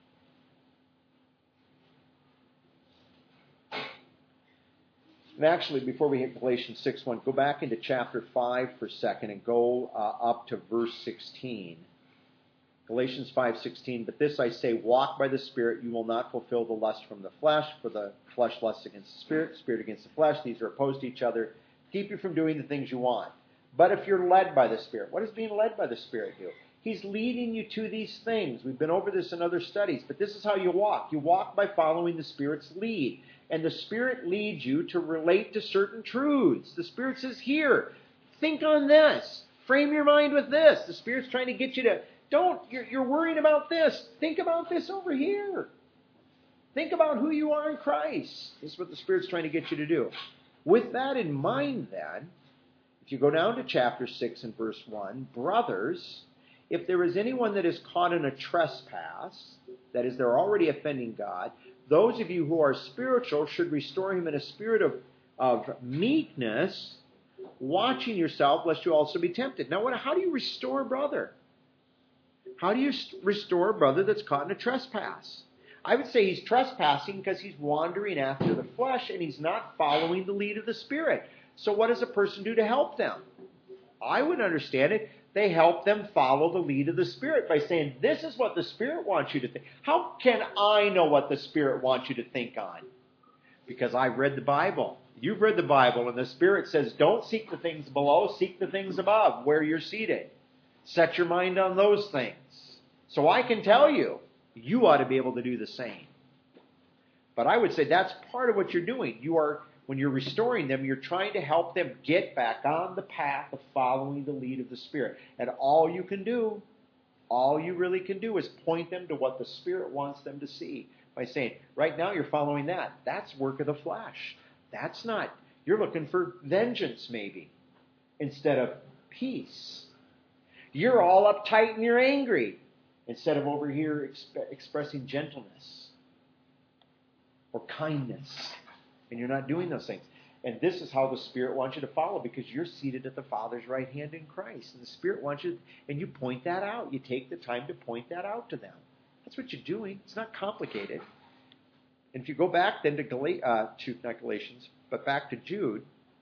And actually, before we hit Galatians 6:1, go back into chapter 5 for a second and go up to verse 16. Galatians 5:16, but this I say, walk by the Spirit, you will not fulfill the lust from the flesh, for the flesh lusts against the Spirit, Spirit against the flesh. These are opposed to each other. Keep you from doing the things you want. But if you're led by the Spirit, what does being led by the Spirit do? He's leading you to these things. We've been over this in other studies, but this is how you walk. You walk by following the Spirit's lead. And the Spirit leads you to relate to certain truths. The Spirit says, here, think on this. Frame your mind with this. The Spirit's trying to get you to, you're worrying about this. Think about this over here. Think about who you are in Christ. This is what the Spirit's trying to get you to do. With that in mind, then, if you go down to chapter 6 and verse 1, brothers, if there is anyone that is caught in a trespass, that is, they're already offending God, those of you who are spiritual should restore him in a spirit of meekness, watching yourself lest you also be tempted. Now, how do you restore a brother? How do you restore a brother that's caught in a trespass? I would say he's trespassing because he's wandering after the flesh and he's not following the lead of the Spirit. So what does a person do to help them? I would understand it. They help them follow the lead of the Spirit by saying, this is what the Spirit wants you to think. How can I know what the Spirit wants you to think on? Because I've read the Bible. You've read the Bible, and the Spirit says, don't seek the things below, seek the things above, where you're seated. Set your mind on those things. So I can tell you, you ought to be able to do the same. But I would say that's part of what you're doing. When you're restoring them, you're trying to help them get back on the path of following the lead of the Spirit. And all you really can do is point them to what the Spirit wants them to see by saying, right now you're following that. That's work of the flesh. That's not. You're looking for vengeance maybe instead of peace. You're all uptight and you're angry instead of over here expressing gentleness or kindness. And you're not doing those things. And this is how the Spirit wants you to follow, because you're seated at the Father's right hand in Christ. And the Spirit wants you, and you point that out. You take the time to point that out to them. That's what you're doing. It's not complicated. And if you go back then to not Galatians, but back to Jude,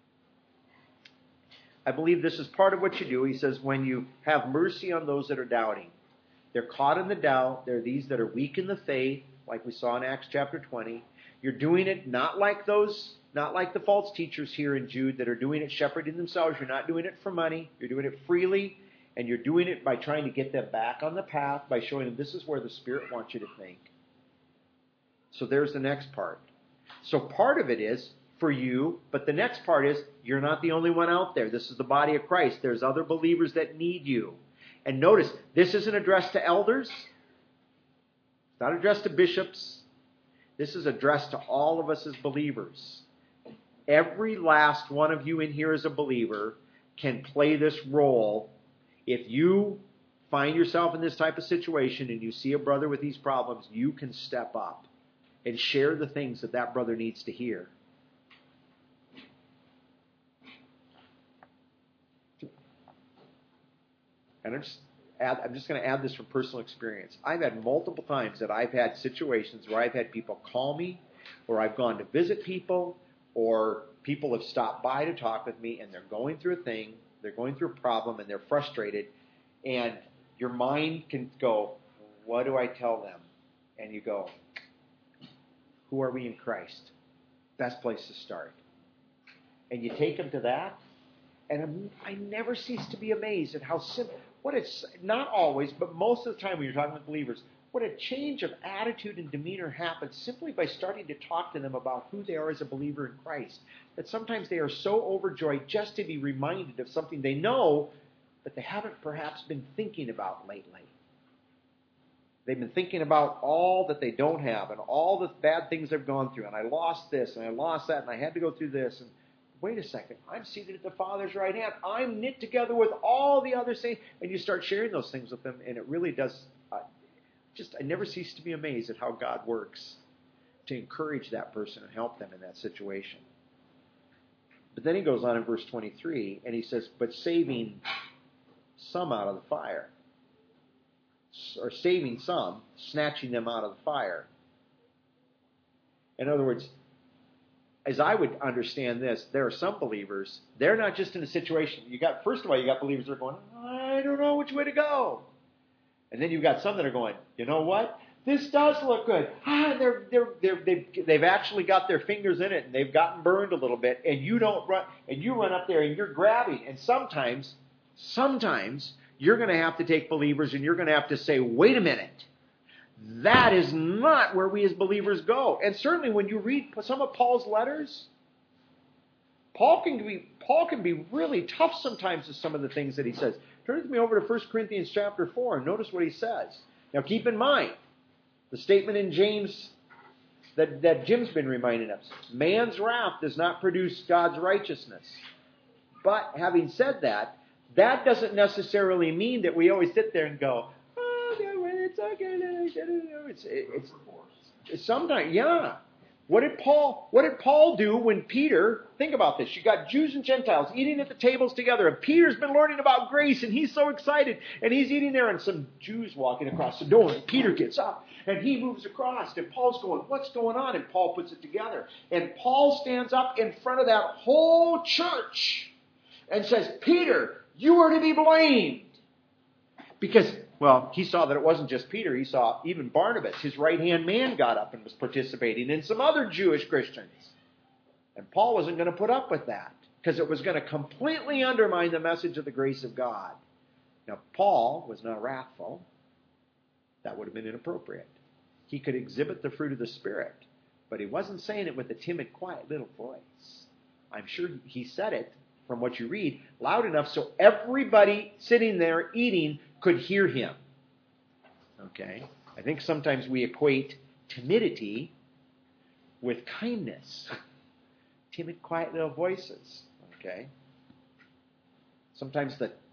I believe this is part of what you do. He says, when you have mercy on those that are doubting. They're caught in the doubt. They're these that are weak in the faith, like we saw in Acts chapter 20. You're doing it not like the false teachers here in Jude that are doing it shepherding themselves. You're not doing it for money. You're doing it freely, and you're doing it by trying to get them back on the path, by showing them this is where the Spirit wants you to think. So there's the next part. So part of it is for you, but the next part is you're not the only one out there. This is the body of Christ. There's other believers that need you. And notice, this isn't addressed to elders. It's not addressed to bishops. This is addressed to all of us as believers. Every last one of you in here as a believer can play this role. If you find yourself in this type of situation and you see a brother with these problems, you can step up and share the things that that brother needs to hear. And I'm just going to add this from personal experience. I've had multiple times that I've had situations where I've had people call me, or I've gone to visit people, or people have stopped by to talk with me, and they're going through a thing, they're going through a problem, and they're frustrated, and your mind can go, what do I tell them? And you go, who are we in Christ? Best place to start. And you take them to that, and I never cease to be amazed at how simple, what it's, not always, but most of the time when you're talking with believers, what a change of attitude and demeanor happens simply by starting to talk to them about who they are as a believer in Christ. That sometimes they are so overjoyed just to be reminded of something they know, but they haven't perhaps been thinking about lately. They've been thinking about all that they don't have and all the bad things they've gone through. And I lost this and I lost that and I had to go through this. And wait a second, I'm seated at the Father's right hand. I'm knit together with all the other saints. And you start sharing those things with them, and it really does. I never cease to be amazed at how God works to encourage that person and help them in that situation. But then he goes on in verse 23, and he says, but saving some out of the fire. Or saving some, snatching them out of the fire. In other words, as I would understand this, there are some believers, they're not just in a situation. First of all, you got believers that are going, I don't know which way to go. And then you've got some that are going, you know what? This does look good. They've actually got their fingers in it, and they've gotten burned a little bit, and you run up there and you're grabbing. And sometimes you're going to have to take believers and you're going to have to say, wait a minute. That is not where we as believers go. And certainly when you read some of Paul's letters, Paul can be really tough sometimes with some of the things that he says. Turn with me over to 1 Corinthians chapter 4 and notice what he says. Now keep in mind the statement in James that Jim's been reminding us. Man's wrath does not produce God's righteousness. But having said that, that doesn't necessarily mean that we always sit there and go, oh, it's okay. It's sometimes, yeah. What did Paul do when Peter, think about this, you got Jews and Gentiles eating at the tables together, and Peter's been learning about grace, and he's so excited, and he's eating there, and some Jews walking across the door, and Peter gets up, and he moves across, and Paul's going, what's going on? And Paul puts it together. And Paul stands up in front of that whole church and says, Peter, you are to be blamed. Because, well, he saw that it wasn't just Peter. He saw even Barnabas, his right-hand man, got up and was participating, and some other Jewish Christians. And Paul wasn't going to put up with that because it was going to completely undermine the message of the grace of God. Now, Paul was not wrathful. That would have been inappropriate. He could exhibit the fruit of the Spirit, but he wasn't saying it with a timid, quiet little voice. I'm sure he said it, from what you read, loud enough so everybody sitting there eating could hear him. Okay? I think sometimes we equate timidity with kindness. Timid, quiet little voices. Okay? Sometimes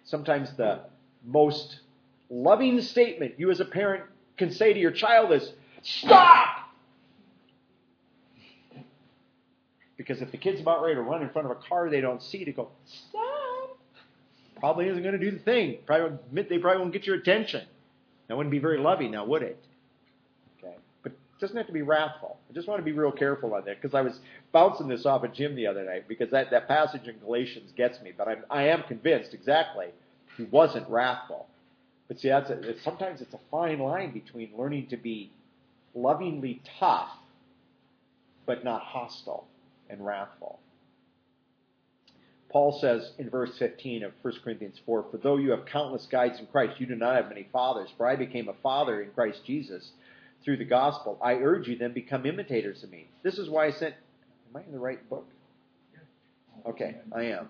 Sometimes the most loving statement you as a parent can say to your child is, "Stop!" Because if the kid's about ready to run in front of a car they don't see, to go, "Stop," probably isn't going to do the thing. They probably won't get your attention. That wouldn't be very loving now, would it? Okay. But it doesn't have to be wrathful. I just want to be real careful on that, because I was bouncing this off of Jim the other night, because that passage in Galatians gets me. But I am convinced exactly he wasn't wrathful. But see, sometimes it's a fine line between learning to be lovingly tough, but not hostile and wrathful. Paul says in verse 15 of 1 Corinthians 4, "For though you have countless guides in Christ, you do not have many fathers. For I became a father in Christ Jesus through the gospel. I urge you then, become imitators of me." This is why I sent... Am I in the right book? Okay, I am.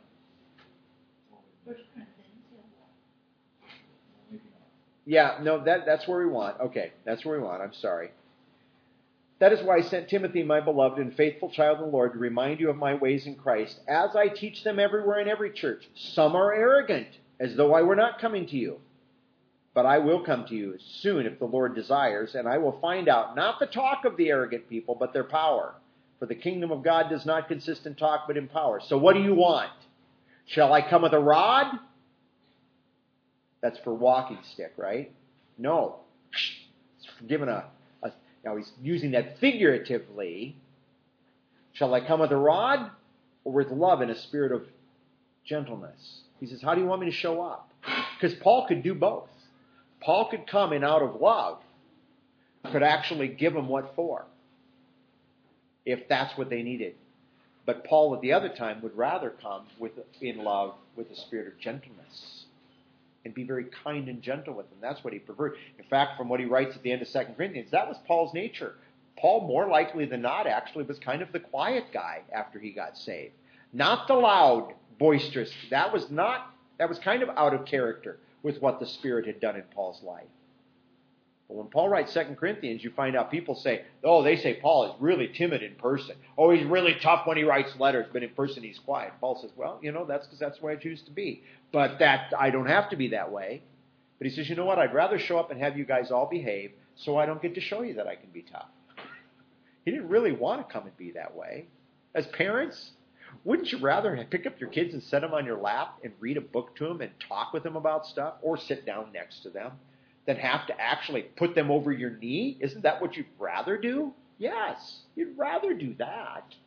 Yeah, no, that's where we want. Okay, that's where we want. I'm sorry. "That is why I sent Timothy, my beloved and faithful child in the Lord, to remind you of my ways in Christ, as I teach them everywhere in every church. Some are arrogant, as though I were not coming to you. But I will come to you soon if the Lord desires, and I will find out not the talk of the arrogant people, but their power. For the kingdom of God does not consist in talk, but in power." So what do you want? Shall I come with a rod? That's for walking stick, right? No. It's given now he's using that figuratively. Shall I come with a rod or with love and a spirit of gentleness? He says, how do you want me to show up? Because Paul could do both. Paul could come in out of love, could actually give them what for, if that's what they needed. But Paul at the other time would rather come in love with a spirit of gentleness and be very kind and gentle with them. That's what he preferred. In fact, from what he writes at the end of 2 Corinthians, that was Paul's nature. Paul, more likely than not, actually was kind of the quiet guy after he got saved. Not the loud, boisterous. That was kind of out of character with what the Spirit had done in Paul's life. But when Paul writes 2 Corinthians, you find out people say, they say Paul is really timid in person. Oh, he's really tough when he writes letters, but in person he's quiet. Paul says, well, that's because that's the way I choose to be. But I don't have to be that way. But he says, you know what? I'd rather show up and have you guys all behave so I don't get to show you that I can be tough. He didn't really want to come and be that way. As parents, wouldn't you rather pick up your kids and set them on your lap and read a book to them and talk with them about stuff, or sit down next to them, than have to actually put them over your knee? Isn't that what you'd rather do? Yes, you'd rather do that.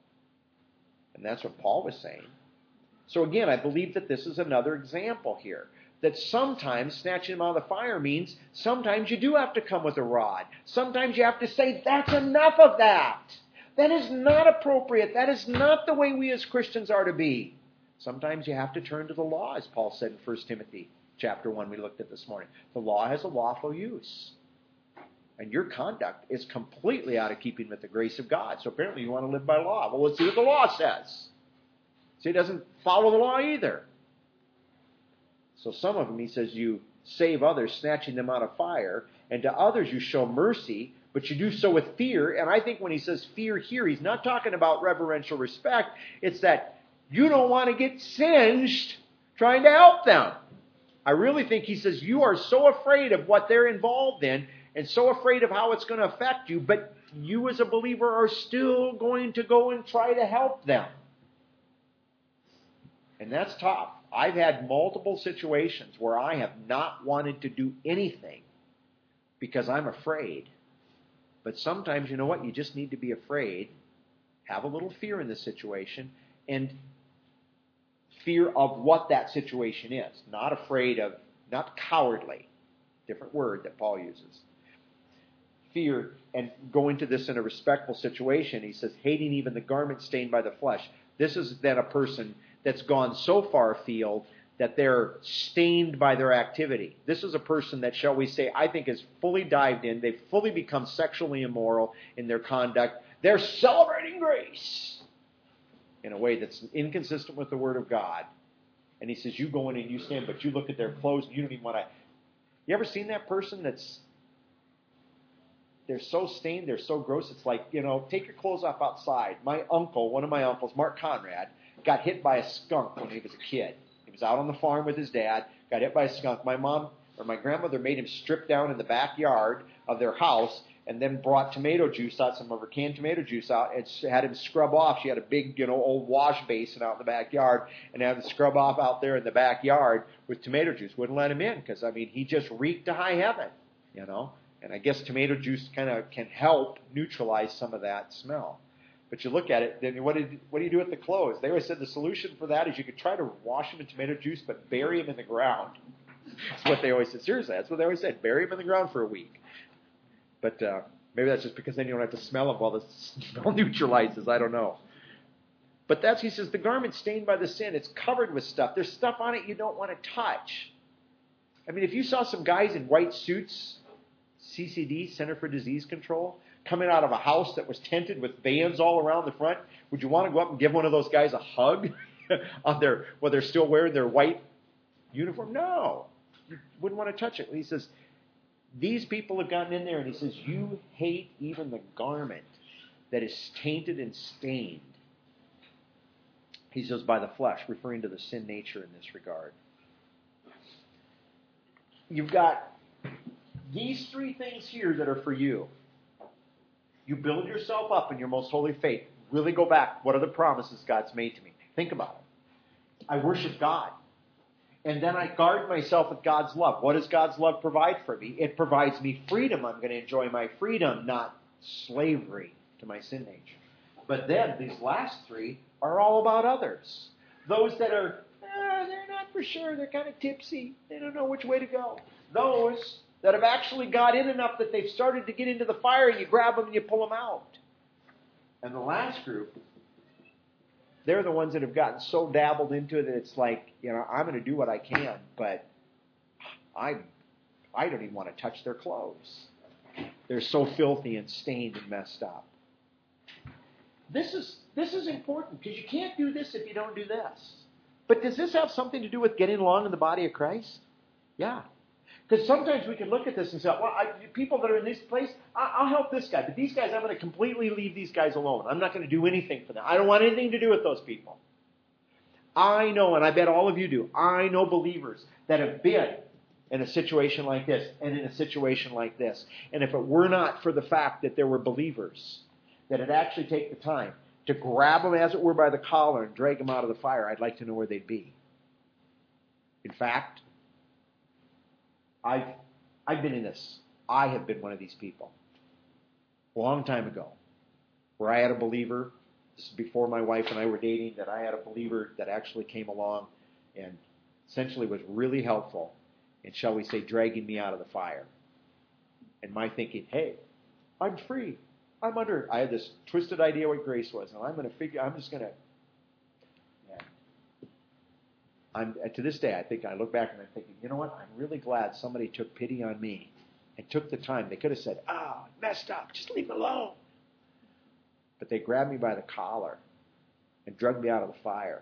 And that's what Paul was saying. So again, I believe that this is another example here. That sometimes snatching them out of the fire means sometimes you do have to come with a rod. Sometimes you have to say, that's enough of that. That is not appropriate. That is not the way we as Christians are to be. Sometimes you have to turn to the law, as Paul said in 1 Timothy chapter 1 we looked at this morning. The law has a lawful use. And your conduct is completely out of keeping with the grace of God. So apparently you want to live by law. Well, let's see what the law says. See, it doesn't follow the law either. So some of them, he says, you save others, snatching them out of fire. And to others you show mercy, but you do so with fear. And I think when he says fear here, he's not talking about reverential respect. It's that you don't want to get singed trying to help them. I really think he says you are so afraid of what they're involved in and so afraid of how it's going to affect you, but you as a believer are still going to go and try to help them. And that's tough. I've had multiple situations where I have not wanted to do anything because I'm afraid. But sometimes, you know what? You just need to be afraid, have a little fear in the situation, and fear of what that situation is. Not cowardly. Different word that Paul uses. Fear, and go into this in a respectful situation. He says, hating even the garment stained by the flesh. This is then a person that's gone so far afield that they're stained by their activity. This is a person that, shall we say, I think is fully dived in. They've fully become sexually immoral in their conduct. They're celebrating grace in a way that's inconsistent with the Word of God. And he says, you go in and you stand, but you look at their clothes and you don't even want to... You ever seen that person they're so stained, they're so gross, it's like, take your clothes off outside. One of my uncles, Mark Conrad, got hit by a skunk when he was a kid. He was out on the farm with his dad, got hit by a skunk. My mom or my grandmother made him strip down in the backyard of their house and then brought tomato juice out, some of her canned tomato juice out, and had him scrub off. She had a big, old wash basin out in the backyard and had him scrub off out there in the backyard with tomato juice. Wouldn't let him in because, he just reeked to high heaven, And I guess tomato juice kind of can help neutralize some of that smell. But you look at it, then what do you do with the clothes? They always said the solution for that is you could try to wash them in tomato juice, but bury them in the ground. That's what they always said. Seriously, that's what they always said. Bury them in the ground for a week. But maybe that's just because then you don't have to smell them while the smell neutralizes. I don't know. But he says, the garment stained by the sin, it's covered with stuff. There's stuff on it you don't want to touch. If you saw some guys in white suits, CCD, Center for Disease Control, coming out of a house that was tented with bands all around the front, would you want to go up and give one of those guys a hug while they're still wearing their white uniform? No. You wouldn't want to touch it. He says, these people have gotten in there, and he says, you hate even the garment that is tainted and stained. He says, by the flesh, referring to the sin nature in this regard. You've got these three things here that are for you. You build yourself up in your most holy faith. Really go back. What are the promises God's made to me? Think about it. I worship God. And then I guard myself with God's love. What does God's love provide for me? It provides me freedom. I'm going to enjoy my freedom, not slavery to my sin nature. But then these last three are all about others. Those that are, they're not for sure. They're kind of tipsy. They don't know which way to go. Those that have actually got in enough that they've started to get into the fire, and you grab them and you pull them out. And the last group, they're the ones that have gotten so dabbled into it that it's like, I'm going to do what I can, but I don't even want to touch their clothes. They're so filthy and stained and messed up. This is important because you can't do this if you don't do this. But does this have something to do with getting along in the body of Christ? Yeah. Because sometimes we can look at this and say, people that are in this place, I'll help this guy. But these guys, I'm going to completely leave these guys alone. I'm not going to do anything for them. I don't want anything to do with those people. I know, and I bet all of you do, I know believers that have been in a situation like this and in a situation like this. And if it were not for the fact that there were believers that had actually taken the time to grab them, as it were, by the collar and drag them out of the fire, I'd like to know where they'd be. In fact, I've been in this. I have been one of these people. A long time ago, where I had a believer, this is before my wife and I were dating, that I had a believer that actually came along and essentially was really helpful in, shall we say, dragging me out of the fire. And my thinking, hey, I'm free. I had this twisted idea what grace was, and to this day, I look back and I'm thinking, you know what? I'm really glad somebody took pity on me and took the time. They could have said, I messed up. Just leave me alone. But they grabbed me by the collar and dragged me out of the fire.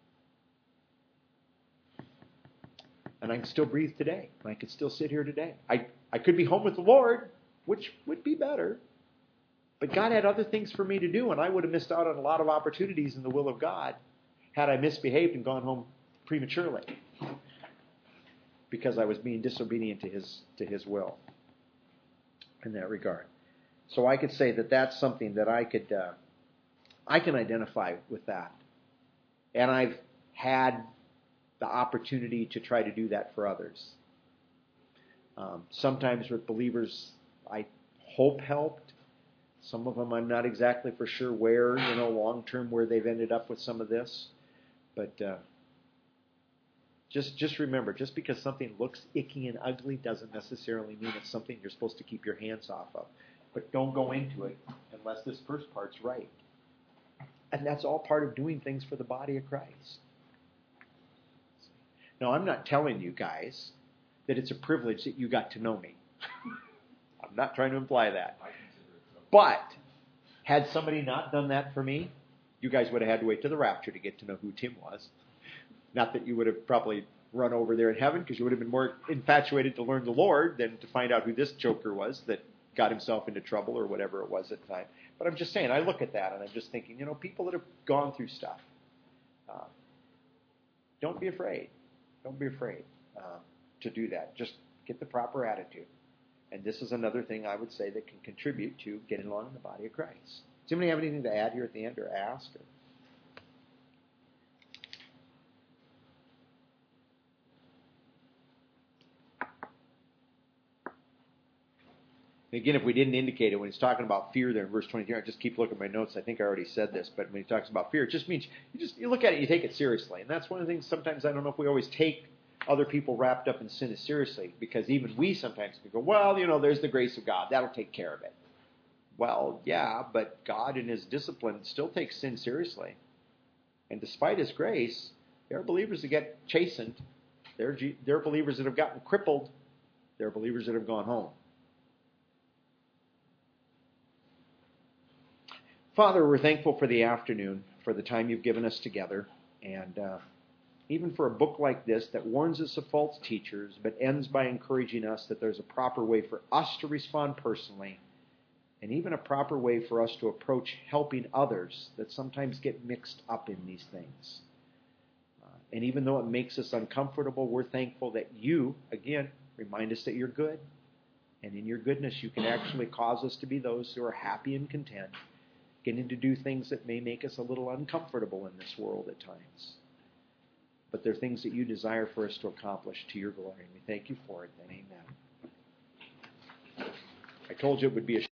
And I can still breathe today. And I can still sit here today. I could be home with the Lord, which would be better. But God had other things for me to do, and I would have missed out on a lot of opportunities in the will of God had I misbehaved and gone home prematurely because I was being disobedient to His will in that regard. So I could say that that's something that I can identify with that, and I've had the opportunity to try to do that for others. Sometimes with believers, I hope helped. Some of them I'm not exactly for sure where, long term where they've ended up with some of this, but. Just remember, just because something looks icky and ugly doesn't necessarily mean it's something you're supposed to keep your hands off of. But don't go into it unless this first part's right. And that's all part of doing things for the body of Christ. Now, I'm not telling you guys that it's a privilege that you got to know me. I'm not trying to imply that. But had somebody not done that for me, you guys would have had to wait to the rapture to get to know who Tim was. Not that you would have probably run over there in heaven, because you would have been more infatuated to learn the Lord than to find out who this joker was that got himself into trouble or whatever it was at the time. But I'm just saying, I look at that and I'm just thinking, people that have gone through stuff, don't be afraid. Don't be afraid to do that. Just get the proper attitude. And this is another thing I would say that can contribute to getting along in the body of Christ. Does anybody have anything to add here at the end or ask? Again, if we didn't indicate it, when he's talking about fear there in verse 23, I just keep looking at my notes. I think I already said this, but when he talks about fear, it just means you look at it, you take it seriously. And that's one of the things sometimes I don't know if we always take other people wrapped up in sin as seriously, because even we sometimes can go, well, there's the grace of God. That'll take care of it. Well, yeah, but God in his discipline still takes sin seriously. And despite his grace, there are believers that get chastened. There are believers that have gotten crippled. There are believers that have gone home. Father, we're thankful for the afternoon, for the time you've given us together, and even for a book like this that warns us of false teachers, but ends by encouraging us that there's a proper way for us to respond personally, and even a proper way for us to approach helping others that sometimes get mixed up in these things. And even though it makes us uncomfortable, we're thankful that you, again, remind us that you're good, and in your goodness you can actually cause us to be those who are happy and content, getting to do things that may make us a little uncomfortable in this world at times. But they're things that you desire for us to accomplish to your glory. And we thank you for it then. Amen. I told you it would be a